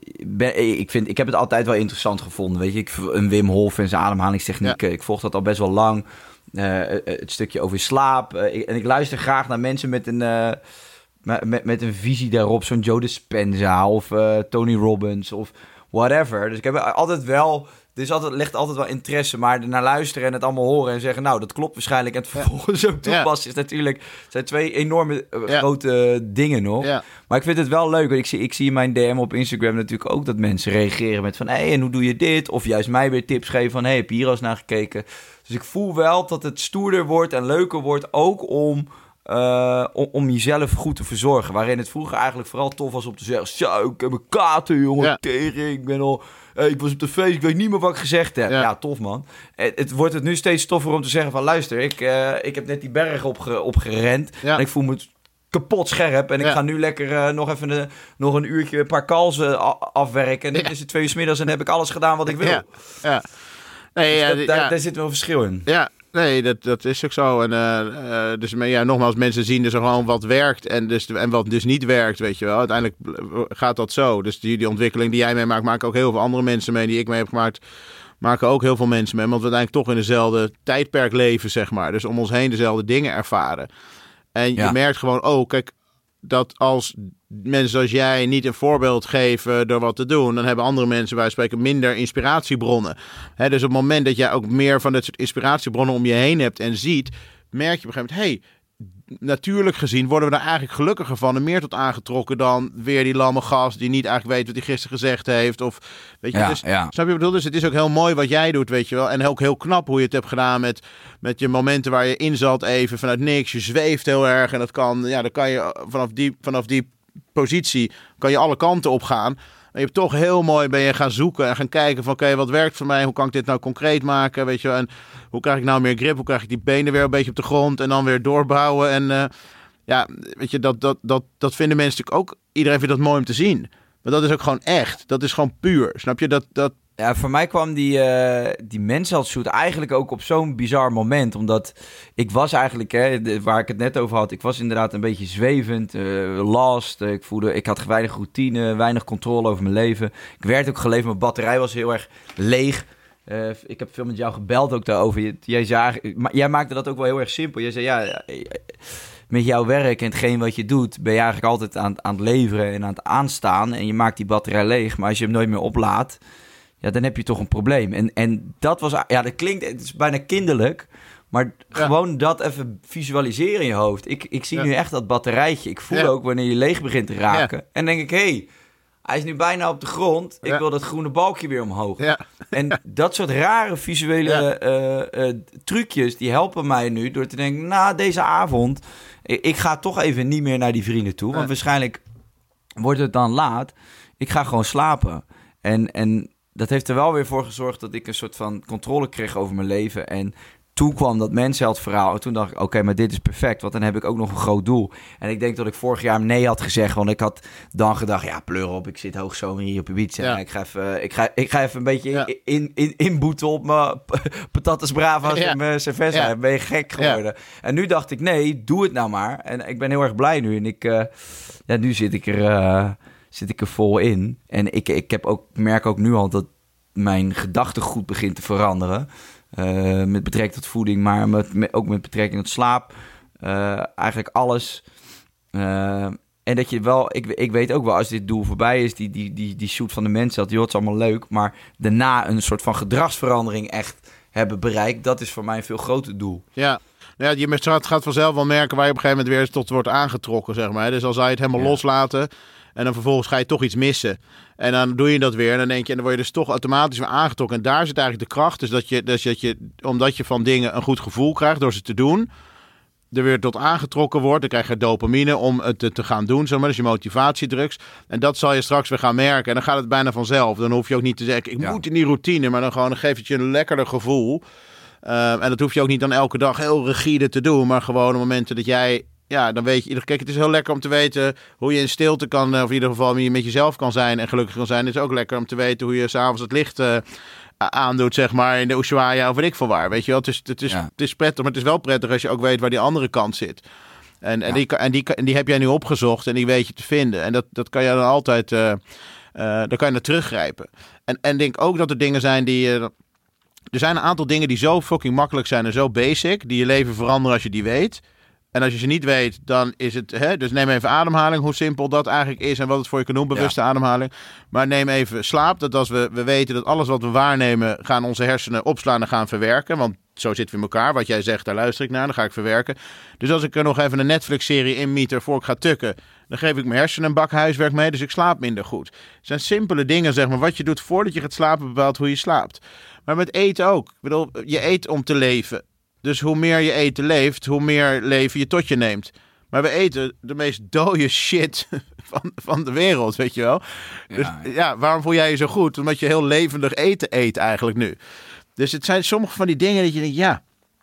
Ben, ik, vind, ik heb het altijd wel interessant gevonden. Weet je, ik, een Wim Hof en zijn ademhalingstechnieken. Ja. Ik volg dat al best wel lang. Uh, het stukje over slaap. Uh, ik, en ik luister graag naar mensen met een, uh, met, met een visie daarop. Zo'n Joe Dispenza of uh, Tony Robbins of whatever. Dus ik heb altijd wel... Er is altijd, ligt altijd wel interesse, maar naar luisteren en het allemaal horen en zeggen, nou, dat klopt waarschijnlijk. En het vervolgens ook toepassen ja. is natuurlijk, zijn twee enorme uh, ja. grote dingen nog. Ja. Maar ik vind het wel leuk, want ik zie, ik zie in mijn D M op Instagram natuurlijk ook dat mensen reageren met van, hé, hey, en hoe doe je dit? Of juist mij weer tips geven van, hé, hey, heb je hier al eens naar gekeken? Dus ik voel wel dat het stoerder wordt en leuker wordt, ook om... Uh, om, om jezelf goed te verzorgen. Waarin het vroeger eigenlijk vooral tof was om te zeggen, zo, ik heb een kater, jongen, ja. tegen, ik ben al... Hey, ik was op de feest, ik weet niet meer wat ik gezegd heb. Ja, ja tof, man. Het, het wordt het nu steeds toffer om te zeggen van... luister, ik, uh, ik heb net die berg opge, opgerend... Ja. en ik voel me kapot scherp... en ik ja. ga nu lekker uh, nog even een, nog een uurtje... een paar kalzen afwerken... en dan ja. is het twee uur 's middags... en dan heb ik alles gedaan wat ik wil. Ja, ja. Nee, dus ja, dat, daar, ja. daar zit wel een verschil in. Ja. Nee, dat, dat is ook zo. En uh, uh, dus ja, nogmaals, mensen zien dus gewoon wat werkt en, dus, en wat dus niet werkt, weet je wel. Uiteindelijk gaat dat zo. Dus die, die ontwikkeling die jij meemaakt, maken ook heel veel andere mensen mee. Die ik mee heb gemaakt, maken ook heel veel mensen mee. Want we uiteindelijk toch in dezelfde tijdperk leven, zeg maar. Dus om ons heen dezelfde dingen ervaren. En ja. je merkt gewoon, oh, kijk, dat als mensen zoals jij niet een voorbeeld geven door wat te doen, dan hebben andere mensen, wij spreken, minder inspiratiebronnen. He, dus op het moment dat jij ook meer van dit soort inspiratiebronnen om je heen hebt en ziet, merk je op een gegeven moment, hey, natuurlijk gezien worden we daar eigenlijk gelukkiger van en meer tot aangetrokken dan weer die lamme gast die niet eigenlijk weet wat hij gisteren gezegd heeft. Of, weet je, ja, dus, ja. snap je wat ik bedoel? Dus het is ook heel mooi wat jij doet, weet je wel. En ook heel knap hoe je het hebt gedaan met, met je momenten waar je in zat even vanuit niks. Je zweeft heel erg en dat kan, ja, dan kan je vanaf die, vanaf die positie kan je alle kanten op gaan. Maar je hebt toch heel mooi ben je gaan zoeken en gaan kijken van oké, okay, wat werkt voor mij? Hoe kan ik dit nou concreet maken? Weet je wel? En hoe krijg ik nou meer grip? Hoe krijg ik die benen weer een beetje op de grond en dan weer doorbouwen? En uh, ja, weet je, dat, dat, dat, dat vinden mensen natuurlijk ook. Iedereen vindt dat mooi om te zien. Maar dat is ook gewoon echt. Dat is gewoon puur. Snap je? Dat, dat... Ja, voor mij kwam die, uh, die men's health shoot eigenlijk ook op zo'n bizar moment. Omdat ik was eigenlijk, hè, de, waar ik het net over had, ik was inderdaad een beetje zwevend, uh, last. Uh, ik voelde, ik had weinig routine, weinig controle over mijn leven. Ik werd ook geleefd, mijn batterij was heel erg leeg. Uh, ik heb veel met jou gebeld ook daarover. Jij, zei, jij maakte dat ook wel heel erg simpel. Jij zei, ja, met jouw werk en hetgeen wat je doet, ben je eigenlijk altijd aan, aan het leveren en aan het aanstaan. En je maakt die batterij leeg. Maar als je hem nooit meer oplaadt, ja, dan heb je toch een probleem. En, en dat was, ja, dat klinkt, het is bijna kinderlijk. Maar ja. gewoon dat even visualiseren in je hoofd. Ik, ik zie ja. nu echt dat batterijtje. Ik voel ja. ook wanneer je leeg begint te raken. Ja. En dan denk ik, hé, hey, hij is nu bijna op de grond. Ik ja. wil dat groene balkje weer omhoog. Ja. En dat soort rare visuele ja. uh, uh, trucjes, die helpen mij nu door te denken, nou, deze avond, ik, ik ga toch even niet meer naar die vrienden toe. Want ja. waarschijnlijk wordt het dan laat. Ik ga gewoon slapen. En, en dat heeft er wel weer voor gezorgd dat ik een soort van controle kreeg over mijn leven. En toen kwam dat mensenheldverhaal. En toen dacht ik, oké, okay, maar dit is perfect. Want dan heb ik ook nog een groot doel. En ik denk dat ik vorig jaar nee had gezegd. Want ik had dan gedacht, ja, pleur op. Ik zit hoogzomer hier op Ibiza. Ja. Ik, ga even, ik, ga, ik ga even een beetje ja. in, in, inboeten op mijn patatas bravas ja. en mijn cerveza. Ja. Ben je gek geworden. Ja. En nu dacht ik, nee, doe het nou maar. En ik ben heel erg blij nu. En ik, uh, ja, nu zit ik er, uh, zit ik er vol in. En ik, ik heb ook, merk ook nu al dat mijn gedachtegoed begint te veranderen. Uh, met betrekking tot voeding, maar met, met, ook met betrekking tot slaap. Uh, eigenlijk alles. Uh, en dat je wel, ik, ik weet ook wel, als dit doel voorbij is, die, die, die, die shoot van de mensen, dat joh, het is allemaal leuk. Maar daarna een soort van gedragsverandering echt hebben bereikt, dat is voor mij een veel groter doel. Ja. Ja, je gaat vanzelf wel merken waar je op een gegeven moment weer tot wordt aangetrokken, zeg maar. Dus als zou je het helemaal ja. loslaten en dan vervolgens ga je toch iets missen. En dan doe je dat weer en dan denk je, en dan word je dus toch automatisch weer aangetrokken. En daar zit eigenlijk de kracht. Dus dat je, dus dat je, omdat je van dingen een goed gevoel krijgt door ze te doen, er weer tot aangetrokken wordt. Dan krijg je dopamine om het te, te gaan doen, zeg maar. Dus je motivatiedrugs. En dat zal je straks weer gaan merken. En dan gaat het bijna vanzelf. Dan hoef je ook niet te zeggen, ik ja. moet in die routine. Maar dan gewoon dan geeft het je een lekkerder gevoel. Uh, en dat hoef je ook niet dan elke dag heel rigide te doen. Maar gewoon op momenten dat jij, ja, dan weet je. Kijk, het is heel lekker om te weten hoe je in stilte kan, of in ieder geval je met jezelf kan zijn en gelukkig kan zijn. Het is ook lekker om te weten hoe je s'avonds het licht uh, aandoet, zeg maar, in de Ushuaia of weet ik veel waar. Weet je wel, het is, het is, ja. het is prettig, maar het is wel prettig als je ook weet waar die andere kant zit. En, en, ja. die, en, die, en die heb jij nu opgezocht en die weet je te vinden. En dat, dat kan je dan altijd, uh, uh, daar kan je naar teruggrijpen. En, en denk ook dat er dingen zijn die uh, er zijn een aantal dingen die zo fucking makkelijk zijn en zo basic, die je leven veranderen als je die weet. En als je ze niet weet, dan is het, hè, dus neem even ademhaling, hoe simpel dat eigenlijk is en wat het voor je kan doen, bewuste ja. ademhaling. Maar neem even slaap, dat als we, we weten dat alles wat we waarnemen, gaan onze hersenen opslaan en gaan verwerken. Want zo zitten we in elkaar. Wat jij zegt, daar luister ik naar, dan ga ik verwerken. Dus als ik er nog even een Netflix-serie inmieter voor ik ga tukken, dan geef ik mijn hersenen een bak huiswerk mee, dus ik slaap minder goed. Het zijn simpele dingen, zeg maar. Wat je doet voordat je gaat slapen bepaalt hoe je slaapt. Maar met eten ook. Ik bedoel, je eet om te leven. Dus hoe meer je eten leeft, hoe meer leven je tot je neemt. Maar we eten de meest dode shit van, van de wereld, weet je wel. Ja. Dus ja, waarom voel jij je zo goed? Omdat je heel levendig eten eet eigenlijk nu. Dus het zijn sommige van die dingen dat je denkt, ja,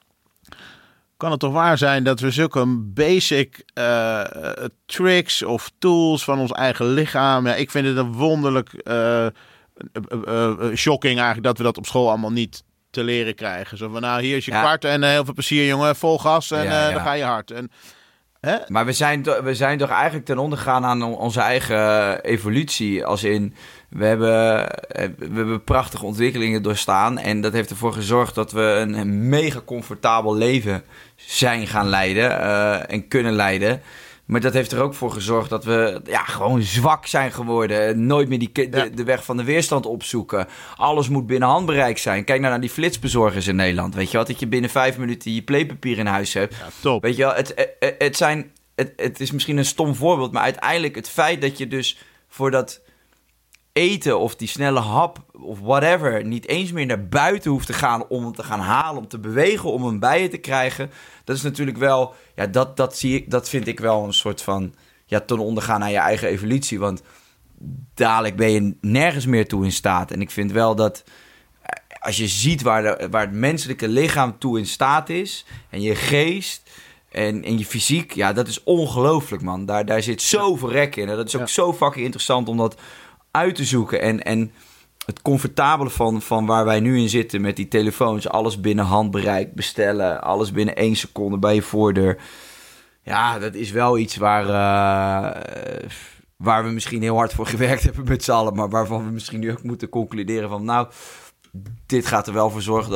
kan het toch waar zijn dat we zulke basic uh, tricks of tools van ons eigen lichaam. Ja, ik vind het een wonderlijk uh, uh, uh, uh, shocking eigenlijk dat we dat op school allemaal niet te leren krijgen. Zo van, nou, hier is je ja. kwart en uh, heel veel plezier, jongen, vol gas en ja, uh, ja. dan ga je hard. En, hè? Maar we zijn, to- we zijn toch eigenlijk ten onder gegaan aan onze eigen evolutie. Als in, we hebben, we hebben prachtige ontwikkelingen doorstaan. En dat heeft ervoor gezorgd dat we een mega comfortabel leven zijn gaan leiden uh, en kunnen leiden. Maar dat heeft er ook voor gezorgd dat we ja, gewoon zwak zijn geworden. Nooit meer die ke- de, de weg van de weerstand opzoeken. Alles moet binnen handbereik zijn. Kijk nou naar die flitsbezorgers in Nederland. Weet je wat? Dat je binnen vijf minuten je pleepapier in huis hebt. Ja, top. Weet je wel? Het, het, het, zijn, het, het is misschien een stom voorbeeld. Maar uiteindelijk het feit dat je dus voor dat eten of die snelle hap of whatever niet eens meer naar buiten hoeft te gaan om hem te gaan halen, om te bewegen, om hem bij je te krijgen. Dat is natuurlijk wel, ja, dat, dat, zie ik, dat vind ik wel een soort van, ja, ten onder gaan aan je eigen evolutie. Want dadelijk ben je nergens meer toe in staat. En ik vind wel dat als je ziet waar, de, waar het menselijke lichaam toe in staat is en je geest en, en je fysiek, ja, dat is ongelooflijk, man. Daar, daar zit zoveel rek in. En dat is ook ja. zo fucking interessant om dat uit te zoeken. En, en het comfortabele van, van waar wij nu in zitten met die telefoons, alles binnen handbereik bestellen, alles binnen één seconde bij je voordeur. Ja, dat is wel iets waar, uh, waar we misschien heel hard voor gewerkt hebben met z'n allen, maar waarvan we misschien nu ook moeten concluderen van, nou, dit gaat er wel voor zorgen dat we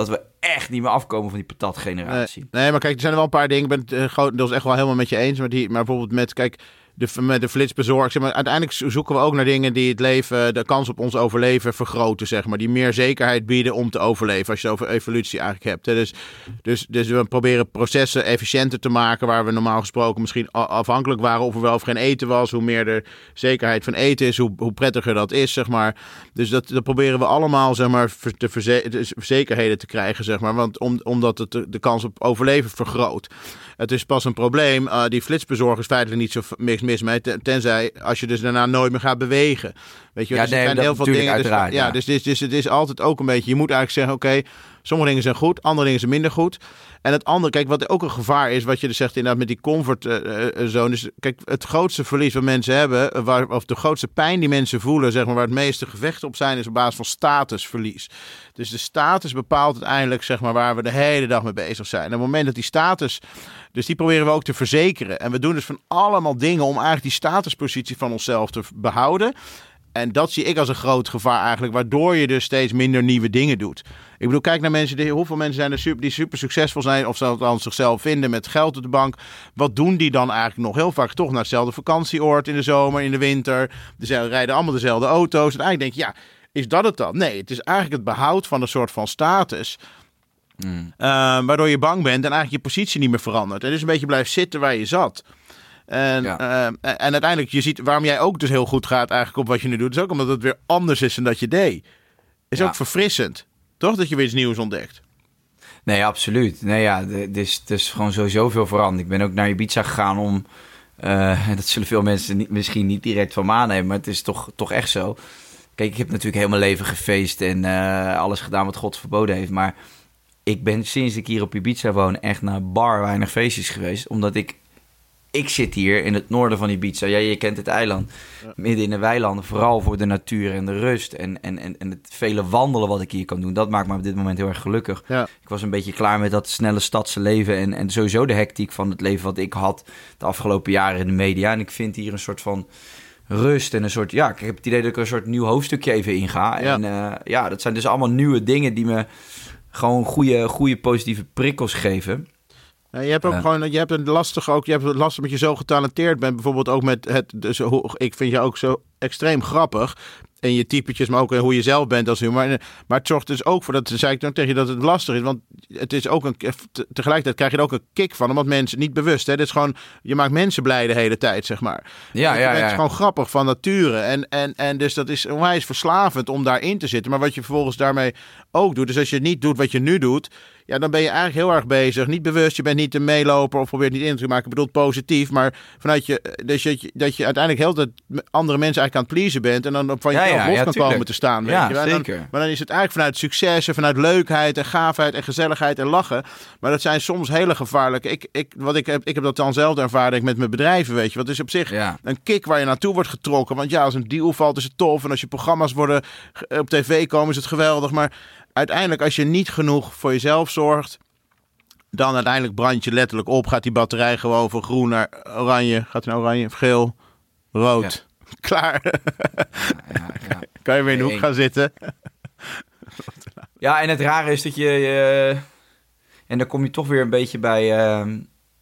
echt niet meer afkomen van die patatgeneratie. Nee, nee, maar kijk, er zijn er wel een paar dingen. Ik ben het uh, grotendeels echt wel helemaal met je eens. Maar, die, maar bijvoorbeeld met, kijk, de, met de flitsbezorg. Zeg maar, uiteindelijk zoeken we ook naar dingen die het leven, de kans op ons overleven vergroten, zeg maar. Die meer zekerheid bieden om te overleven. Als je het over evolutie eigenlijk hebt. Hè. Dus, dus, dus we proberen processen efficiënter te maken. Waar we normaal gesproken misschien afhankelijk waren of er wel of geen eten was. Hoe meer de zekerheid van eten is, hoe, hoe prettiger dat is, zeg maar. Dus dat, dat proberen we allemaal, zeg maar, de, verze- de zekerheden te krijgen, zeg maar. Want om, omdat het de, de kans op overleven vergroot. Het is pas een probleem. Uh, die flitsbezorgers feitelijk niet zo mis, mis mee. Tenzij als je dus daarna nooit meer gaat bewegen. Weet je, ja, dus nee, er zijn heel veel dingen. Dus, ja, ja, dus, dus, dus het is altijd ook een beetje. Je moet eigenlijk zeggen: oké, okay, sommige dingen zijn goed, andere dingen zijn minder goed. En het andere, kijk, wat ook een gevaar is, wat je dus zegt inderdaad met die comfortzone. Uh, uh, dus kijk, het grootste verlies wat mensen hebben, waar, of de grootste pijn die mensen voelen, zeg maar, waar het meeste gevechten op zijn, is op basis van statusverlies. Dus de status bepaalt uiteindelijk, zeg maar, waar we de hele dag mee bezig zijn. En op het moment dat die status, dus die proberen we ook te verzekeren. En we doen dus van allemaal dingen om eigenlijk die statuspositie van onszelf te behouden. En dat zie ik als een groot gevaar eigenlijk, waardoor je dus steeds minder nieuwe dingen doet. Ik bedoel, kijk naar mensen, die, hoeveel mensen zijn er super, die super succesvol zijn, of ze dan zichzelf vinden met geld op de bank. Wat doen die dan eigenlijk nog? Heel vaak toch naar hetzelfde vakantieoord in de zomer, in de winter. Ze rijden allemaal dezelfde auto's. En eigenlijk denk je, ja, is dat het dan? Nee, het is eigenlijk het behoud van een soort van status. Mm. Uh, waardoor je bang bent en eigenlijk je positie niet meer verandert. En dus een beetje blijft zitten waar je zat. En, ja. uh, en uiteindelijk, je ziet waarom jij ook dus heel goed gaat eigenlijk op wat je nu doet. Is ook omdat het weer anders is dan dat je deed. Is ja. ook verfrissend. Toch dat je weer iets nieuws ontdekt? Nee, absoluut. Nee, ja, het is, het is gewoon sowieso veel veranderd. Ik ben ook naar Ibiza gegaan om... Uh, dat zullen veel mensen niet, misschien niet direct van me aannemen, maar het is toch, toch echt zo. Kijk, ik heb natuurlijk heel mijn leven gefeest en uh, alles gedaan wat God verboden heeft. Maar ik ben sinds ik hier op Ibiza woon echt naar bar weinig feestjes geweest. Omdat ik... Ik zit hier in het noorden van Ibiza. Ja, je kent het eiland. Ja. Midden in de weilanden. Vooral voor de natuur en de rust. En, en, en, en het vele wandelen wat ik hier kan doen. Dat maakt me op dit moment heel erg gelukkig. Ja. Ik was een beetje klaar met dat snelle stadse leven. En, en sowieso de hectiek van het leven wat ik had de afgelopen jaren in de media. En ik vind hier een soort van rust en een soort... Ja, ik heb het idee dat ik er een soort nieuw hoofdstukje even inga. Ja. En uh, ja, dat zijn dus allemaal nieuwe dingen die me gewoon goede, goede positieve prikkels geven. Ja, je hebt ook ja. gewoon, je hebt een lastig ook, je hebt het lastig met je zo getalenteerd bent, bijvoorbeeld ook met het, dus, ik vind je ook zo extreem grappig. En je typetjes, maar ook hoe je zelf bent als humor. Maar, maar het zorgt dus ook voor, dat zei ik dan tegen je, dat het lastig is. Want het is ook een, tegelijkertijd krijg je er ook een kick van. Omdat mensen, niet bewust, hè. Dit is gewoon, je maakt mensen blij de hele tijd, zeg maar. Ja, ja, ja. Het is gewoon grappig van nature. En, en, en dus dat is onwijs verslavend om daarin te zitten. Maar wat je vervolgens daarmee ook doet, dus als je niet doet wat je nu doet, ja, dan ben je eigenlijk heel erg bezig. Niet bewust, je bent niet een meeloper of probeert niet in te maken. Ik bedoel positief, maar vanuit je, dus je, dat je uiteindelijk heel de andere mensen eigenlijk aan het pleasen bent. En dan van je ja, ja, los ja, kan tuurlijk. komen te staan. Weet ja, je. Dan, zeker. maar dan is het eigenlijk vanuit succes en vanuit leukheid en gaafheid en gezelligheid en lachen. Maar dat zijn soms hele gevaarlijke. Ik, ik, wat ik, heb, ik heb dat dan zelf ervaren met mijn bedrijven, weet je. Wat is op zich ja. een kick waar je naartoe wordt getrokken. Want ja, als een deal valt is het tof. En als je programma's worden op tv komen is het geweldig. Maar uiteindelijk als je niet genoeg voor jezelf zorgt, dan uiteindelijk brand je letterlijk op. Gaat die batterij gewoon van groen naar oranje. Gaat hij naar oranje of geel? Rood. Ja. Klaar. Ja, ja, ja. Kan je weer in de hoek gaan zitten. Ja, en het rare is dat je... Uh, en dan kom je toch weer een beetje bij... Uh,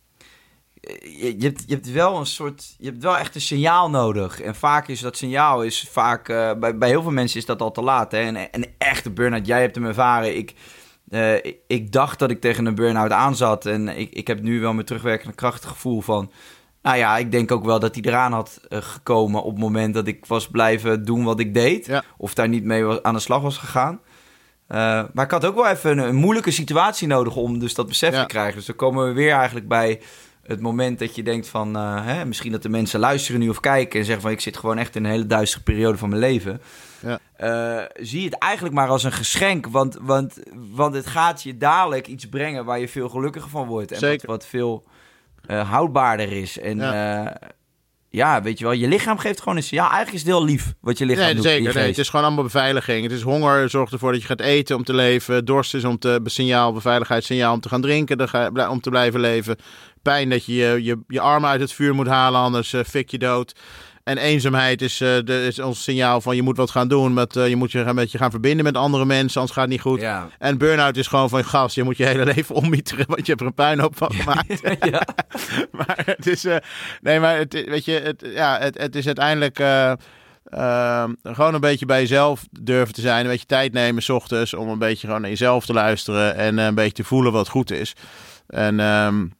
je, je, hebt, je hebt wel een soort... Je hebt wel echt een signaal nodig. En vaak is dat signaal... is vaak uh, bij, bij heel veel mensen is dat al te laat. Hè? En een echte burn-out. Jij hebt hem ervaren. Ik... Uh, ik, ik dacht dat ik tegen een burn-out aan zat. En ik, ik heb nu wel met terugwerkende kracht het gevoel van... Nou ja, ik denk ook wel dat hij eraan had uh, gekomen op het moment dat ik was blijven doen wat ik deed. Ja. Of daar niet mee was, aan de slag was gegaan. Uh, maar ik had ook wel even een, een moeilijke situatie nodig om dus dat besef ja. te krijgen. Dus dan komen we weer eigenlijk bij het moment dat je denkt van... Uh, hè, misschien dat de mensen luisteren nu of kijken en zeggen van... ik zit gewoon echt in een hele duistere periode van mijn leven... Ja. Uh, zie het eigenlijk maar als een geschenk. Want, want, want het gaat je dadelijk iets brengen waar je veel gelukkiger van wordt. En wat, wat veel uh, houdbaarder is. En ja. Uh, ja, weet je wel, je lichaam geeft gewoon een signaal. Ja, eigenlijk is het heel lief wat je lichaam nee, doet. Zeker, nee, het is gewoon allemaal beveiliging. Het is honger, zorgt ervoor dat je gaat eten om te leven. Dorst is om te signaal, beveiligheid, signaal om te gaan drinken, om te blijven leven. pijn dat je je, je je armen uit het vuur moet halen, anders uh, fik je dood. En eenzaamheid is, uh, de, is ons signaal van je moet wat gaan doen. Met, uh, je moet je gaan, met je gaan verbinden met andere mensen, anders gaat het niet goed. Ja. En burn-out is gewoon van gas. Je moet je hele leven ommieteren, want je hebt er een puinhoop van gemaakt. Ja. maar het is, uh, nee, maar het, weet je, het, ja, het, het is uiteindelijk uh, uh, gewoon een beetje bij jezelf durven te zijn. Een beetje tijd nemen 's ochtends om een beetje gewoon naar jezelf te luisteren en uh, een beetje te voelen wat goed is. En um,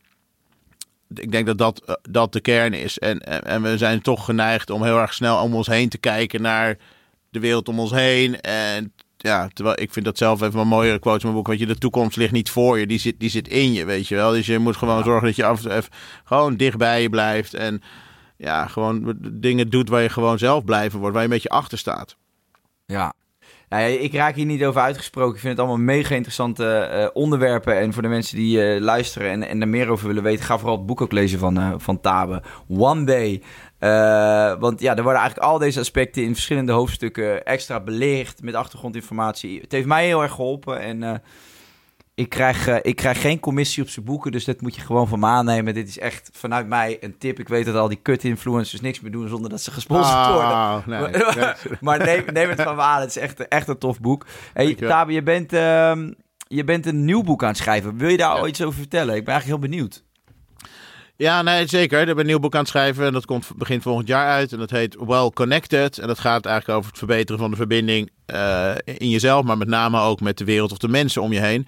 ik denk dat dat, uh, dat de kern is. En, en, en we zijn toch geneigd om heel erg snel om ons heen te kijken naar de wereld om ons heen. En ja, terwijl ik vind dat zelf even een mooiere quote in mijn boek. Weet je, de toekomst ligt niet voor je, die zit, die zit in je, weet je wel. Dus je moet gewoon ja. zorgen dat je af en toe even gewoon dicht bij je blijft. En ja, gewoon dingen doet waar je gewoon zelf blijven wordt, waar je een beetje achter staat. Ja. Nou ja, ik raak hier niet over uitgesproken. Ik vind het allemaal mega interessante uh, onderwerpen. En voor de mensen die uh, luisteren en, en er meer over willen weten, ga vooral het boek ook lezen van, uh, van Tabe. One Day. Uh, want ja, er worden eigenlijk al deze aspecten in verschillende hoofdstukken extra belicht met achtergrondinformatie. Het heeft mij heel erg geholpen en uh, ik, krijg, uh, ik krijg geen commissie op zijn boeken, dus dat moet je gewoon van me aannemen. Dit is echt vanuit mij een tip. Ik weet dat al die kut-influencers niks meer doen zonder dat ze gesponsord ah, worden. Nee, maar nee. maar neem, neem het van me aan. Het is echt, echt een tof boek. Hey, Tabe, je bent, uh, je bent een nieuw boek aan het schrijven. Wil je daar ja. al iets over vertellen? Ik ben eigenlijk heel benieuwd. Ja, nee, zeker. Ik ben een nieuw boek aan het schrijven en dat komt begin volgend jaar uit. En dat heet Well Connected. En dat gaat eigenlijk over het verbeteren van de verbinding uh, in jezelf, maar met name ook met de wereld of de mensen om je heen.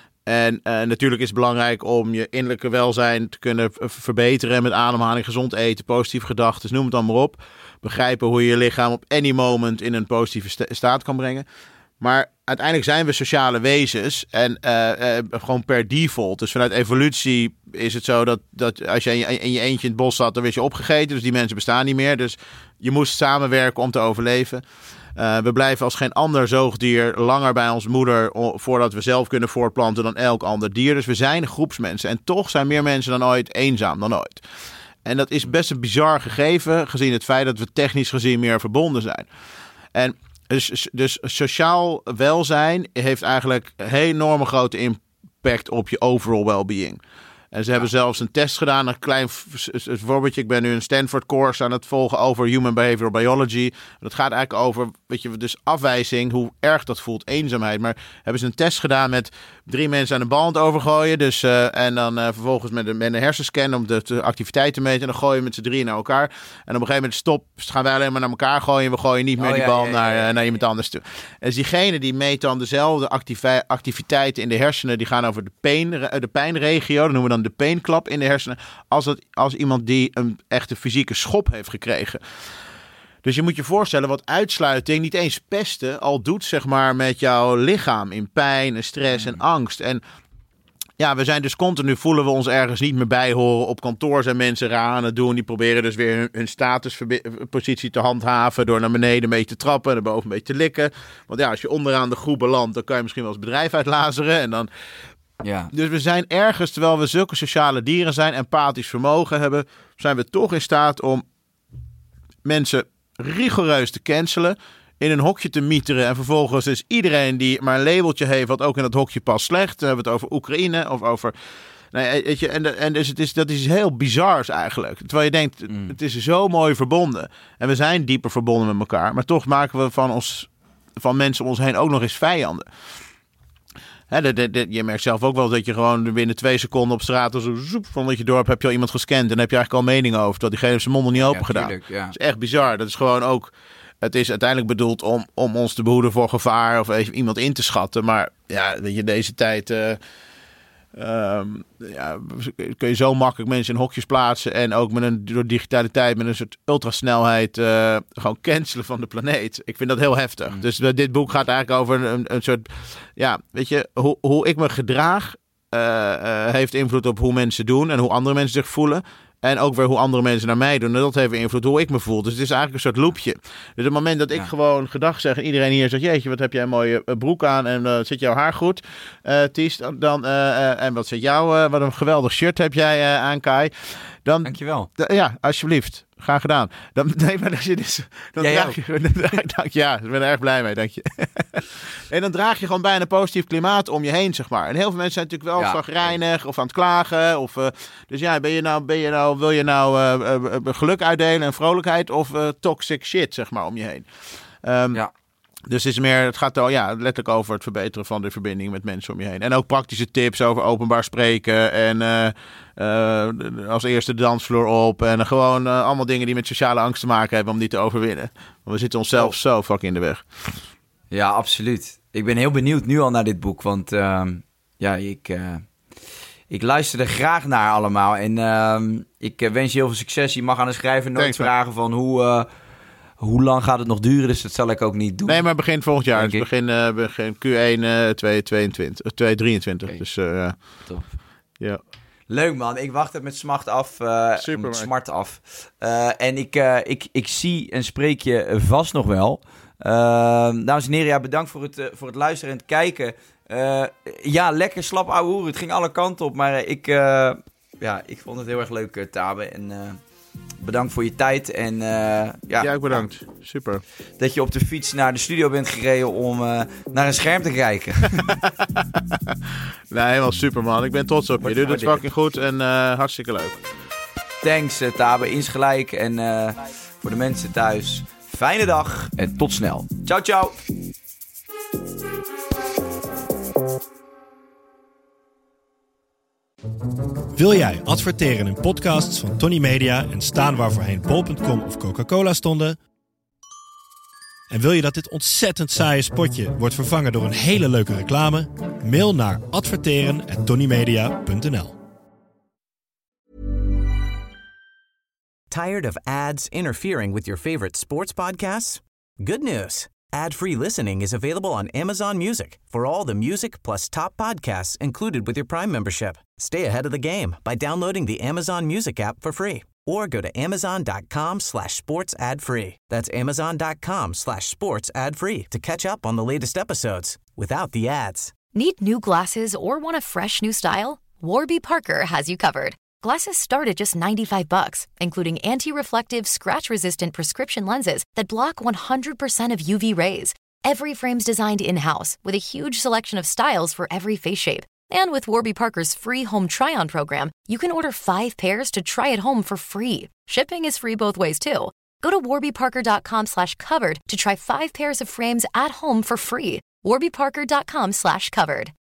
En uh, natuurlijk is het belangrijk om je innerlijke welzijn te kunnen verbeteren met ademhaling, gezond eten, positieve gedachten, noem het dan maar op. Begrijpen hoe je je lichaam op any moment in een positieve sta- staat kan brengen. Maar uiteindelijk zijn we sociale wezens en uh, uh, gewoon per default. Dus vanuit evolutie is het zo dat, dat als je in, je in je eentje in het bos zat, dan werd je opgegeten. Dus die mensen bestaan niet meer. Dus je moest samenwerken om te overleven. Uh, we blijven als geen ander zoogdier langer bij ons moeder voordat we zelf kunnen voortplanten dan elk ander dier. Dus we zijn groepsmensen. En toch zijn meer mensen dan ooit eenzaam dan ooit. En dat is best een bizar gegeven, gezien het feit dat we technisch gezien meer verbonden zijn. En dus, dus sociaal welzijn heeft eigenlijk een enorme grote impact op je overall well-being. En ze ja. hebben zelfs een test gedaan, een klein voorbeeldje. Ik ben nu een Stanford course aan het volgen over Human Behavioral Biology. Dat gaat eigenlijk over, weet je, dus afwijzing, hoe erg dat voelt, eenzaamheid. Maar hebben ze een test gedaan met drie mensen aan de bal aan het overgooien. Dus, uh, en dan uh, vervolgens met een, met een hersenscan om de, de activiteit te meten. En dan gooien we met z'n drieën naar elkaar. En op een gegeven moment stop, gaan wij alleen maar naar elkaar gooien. We gooien niet meer oh, die ja, bal ja, ja, naar, ja, ja. naar iemand anders toe. En dus diegene die meet dan dezelfde activi- activiteiten in de hersenen. Die gaan over de, pijn, de pijnregio. Dat noemen we dan de pijnklap in de hersenen. Als, het, als iemand die een echte fysieke schop heeft gekregen. Dus je moet je voorstellen wat uitsluiting, niet eens pesten, al doet zeg maar met jouw lichaam in pijn en stress en angst. En ja, we zijn dus continu, voelen we ons ergens niet meer bij horen. Op kantoor zijn mensen raar aan het doen. Die proberen dus weer hun, hun statuspositie te handhaven door naar beneden een beetje te trappen en naar boven een beetje te likken. Want ja, als je onderaan de groep belandt, dan kan je misschien wel eens bedrijf uitlazeren en dan... Ja. Dus we zijn ergens, terwijl we zulke sociale dieren zijn, empathisch vermogen hebben, zijn we toch in staat om mensen rigoureus te cancelen, in een hokje te mieteren en vervolgens is iedereen die maar een labeltje heeft wat ook in dat hokje past slecht. Dan hebben we het over Oekraïne of over... Nee, weet je, en, en dus het is, dat is heel bizars eigenlijk. Terwijl je denkt, mm. het is zo mooi verbonden. En we zijn dieper verbonden met elkaar, maar toch maken we van, ons, van mensen om ons heen ook nog eens vijanden. He, de, de, de, je merkt zelf ook wel dat je gewoon binnen twee seconden op straat of zo zoep, van dat je dorp heb je al iemand gescand en dan heb je eigenlijk al meningen over dat diegene zijn mond nog niet open ja, gedaan. Tuurlijk, ja. Dat is echt bizar. Dat is gewoon ook, het is uiteindelijk bedoeld om, om ons te behoeden voor gevaar of even iemand in te schatten. Maar ja, weet je, deze tijd uh, um, ja, kun je zo makkelijk mensen in hokjes plaatsen en ook met een door digitaliteit met een soort ultrasnelheid uh, gewoon cancelen van de planeet. Ik vind dat heel heftig. Mm. Dus uh, dit boek gaat eigenlijk over een, een soort, ja, weet je, hoe, hoe ik me gedraag uh, uh, heeft invloed op hoe mensen doen en hoe andere mensen zich voelen. En ook weer hoe andere mensen naar mij doen. En dat heeft invloed hoe ik me voel. Dus het is eigenlijk een soort loopje. Dus op het moment dat ik ja. gewoon gedag zeg en iedereen hier zegt, jeetje, wat heb jij een mooie broek aan en uh, zit jouw haar goed, uh, Ties, dan, uh, uh, en wat zit jou, uh, wat een geweldig shirt heb jij uh, aan, Kai. Dan, Dankjewel. D- ja, alsjeblieft. Graag gedaan. Dan, nee, maar als je dus, dan Jij draag je, dan draag, dank, ja, ik ben er erg blij mee, dank je. En dan draag je gewoon bijna een positief klimaat om je heen, zeg maar. En heel veel mensen zijn natuurlijk wel Ja. chagrijnig of aan het klagen. Of, uh, dus ja, ben je nou, ben je nou, wil je nou uh, uh, uh, geluk uitdelen en vrolijkheid of uh, toxic shit, zeg maar, om je heen. Um, Ja. Dus het is meer, het gaat al, ja, letterlijk over het verbeteren van de verbinding met mensen om je heen. En ook praktische tips over openbaar spreken en uh, uh, als eerste de dansvloer op. En uh, gewoon uh, allemaal dingen die met sociale angst te maken hebben om die te overwinnen. Want we zitten onszelf Oh. zo fucking in de weg. Ja, absoluut. Ik ben heel benieuwd nu al naar dit boek, want uh, ja, ik, uh, ik luister er graag naar allemaal. En uh, ik uh, wens je heel veel succes. Je mag aan de schrijver nooit Thanks, man. vragen van hoe, uh, hoe lang gaat het nog duren, dus dat zal ik ook niet doen. Nee, maar begin volgend jaar. Denk Dus ik. begin, uh, begin Q één uh, tweeduizend tweeëntwintig, uh, tweeduizend drieëntwintig. Oké. Dus uh, ja. Tof. Ja. Leuk man, ik wacht het met smacht af. Uh, Super, met man. smart af. Uh, en ik, uh, ik, ik zie en spreek je vast nog wel. Uh, dames en heren, ja, bedankt voor het, uh, voor het luisteren en het kijken. Uh, ja, lekker slap ouwe hoer. Het ging alle kanten op. Maar uh, ik, uh, ja, ik vond het heel erg leuk, uh, Tabe. En uh, bedankt voor je tijd. En uh, ja, ja, ook bedankt. Super. dat je op de fiets naar de studio bent gereden om uh, naar een scherm te kijken. Nee, helemaal super, man. Ik ben trots op je. Wordt Je doet het gewaardeerd. fucking goed en uh, hartstikke leuk. Thanks, uh, Tabe. Insgelijk. En uh, voor de mensen thuis, fijne dag en tot snel. Ciao, ciao. Wil jij adverteren in podcasts van Tony Media en staan waar voorheen bol punt com of Coca-Cola stonden? En wil je dat dit ontzettend saaie spotje wordt vervangen door een hele leuke reclame? Mail naar adverteren at tonymedia punt n l. Tired of ads interfering with your favorite sports podcasts? Good news. Ad-free listening is available on Amazon Music for all the music plus top podcasts included with your Prime membership. Stay ahead of the game by downloading the Amazon Music app for free or go to amazon.com slash sports ad free. That's amazon.com slash sports ad free to catch up on the latest episodes without the ads. Need new glasses or want a fresh new style? Warby Parker has you covered. Glasses start at just ninety-five bucks, including anti-reflective, scratch-resistant prescription lenses that block one hundred percent of U V rays. Every frame's designed in-house with a huge selection of styles for every face shape. And with Warby Parker's free home try-on program, you can order five pairs to try at home for free. Shipping is free both ways, too. Go to warbyparker.com slash covered to try five pairs of frames at home for free. warbyparker.com slash covered.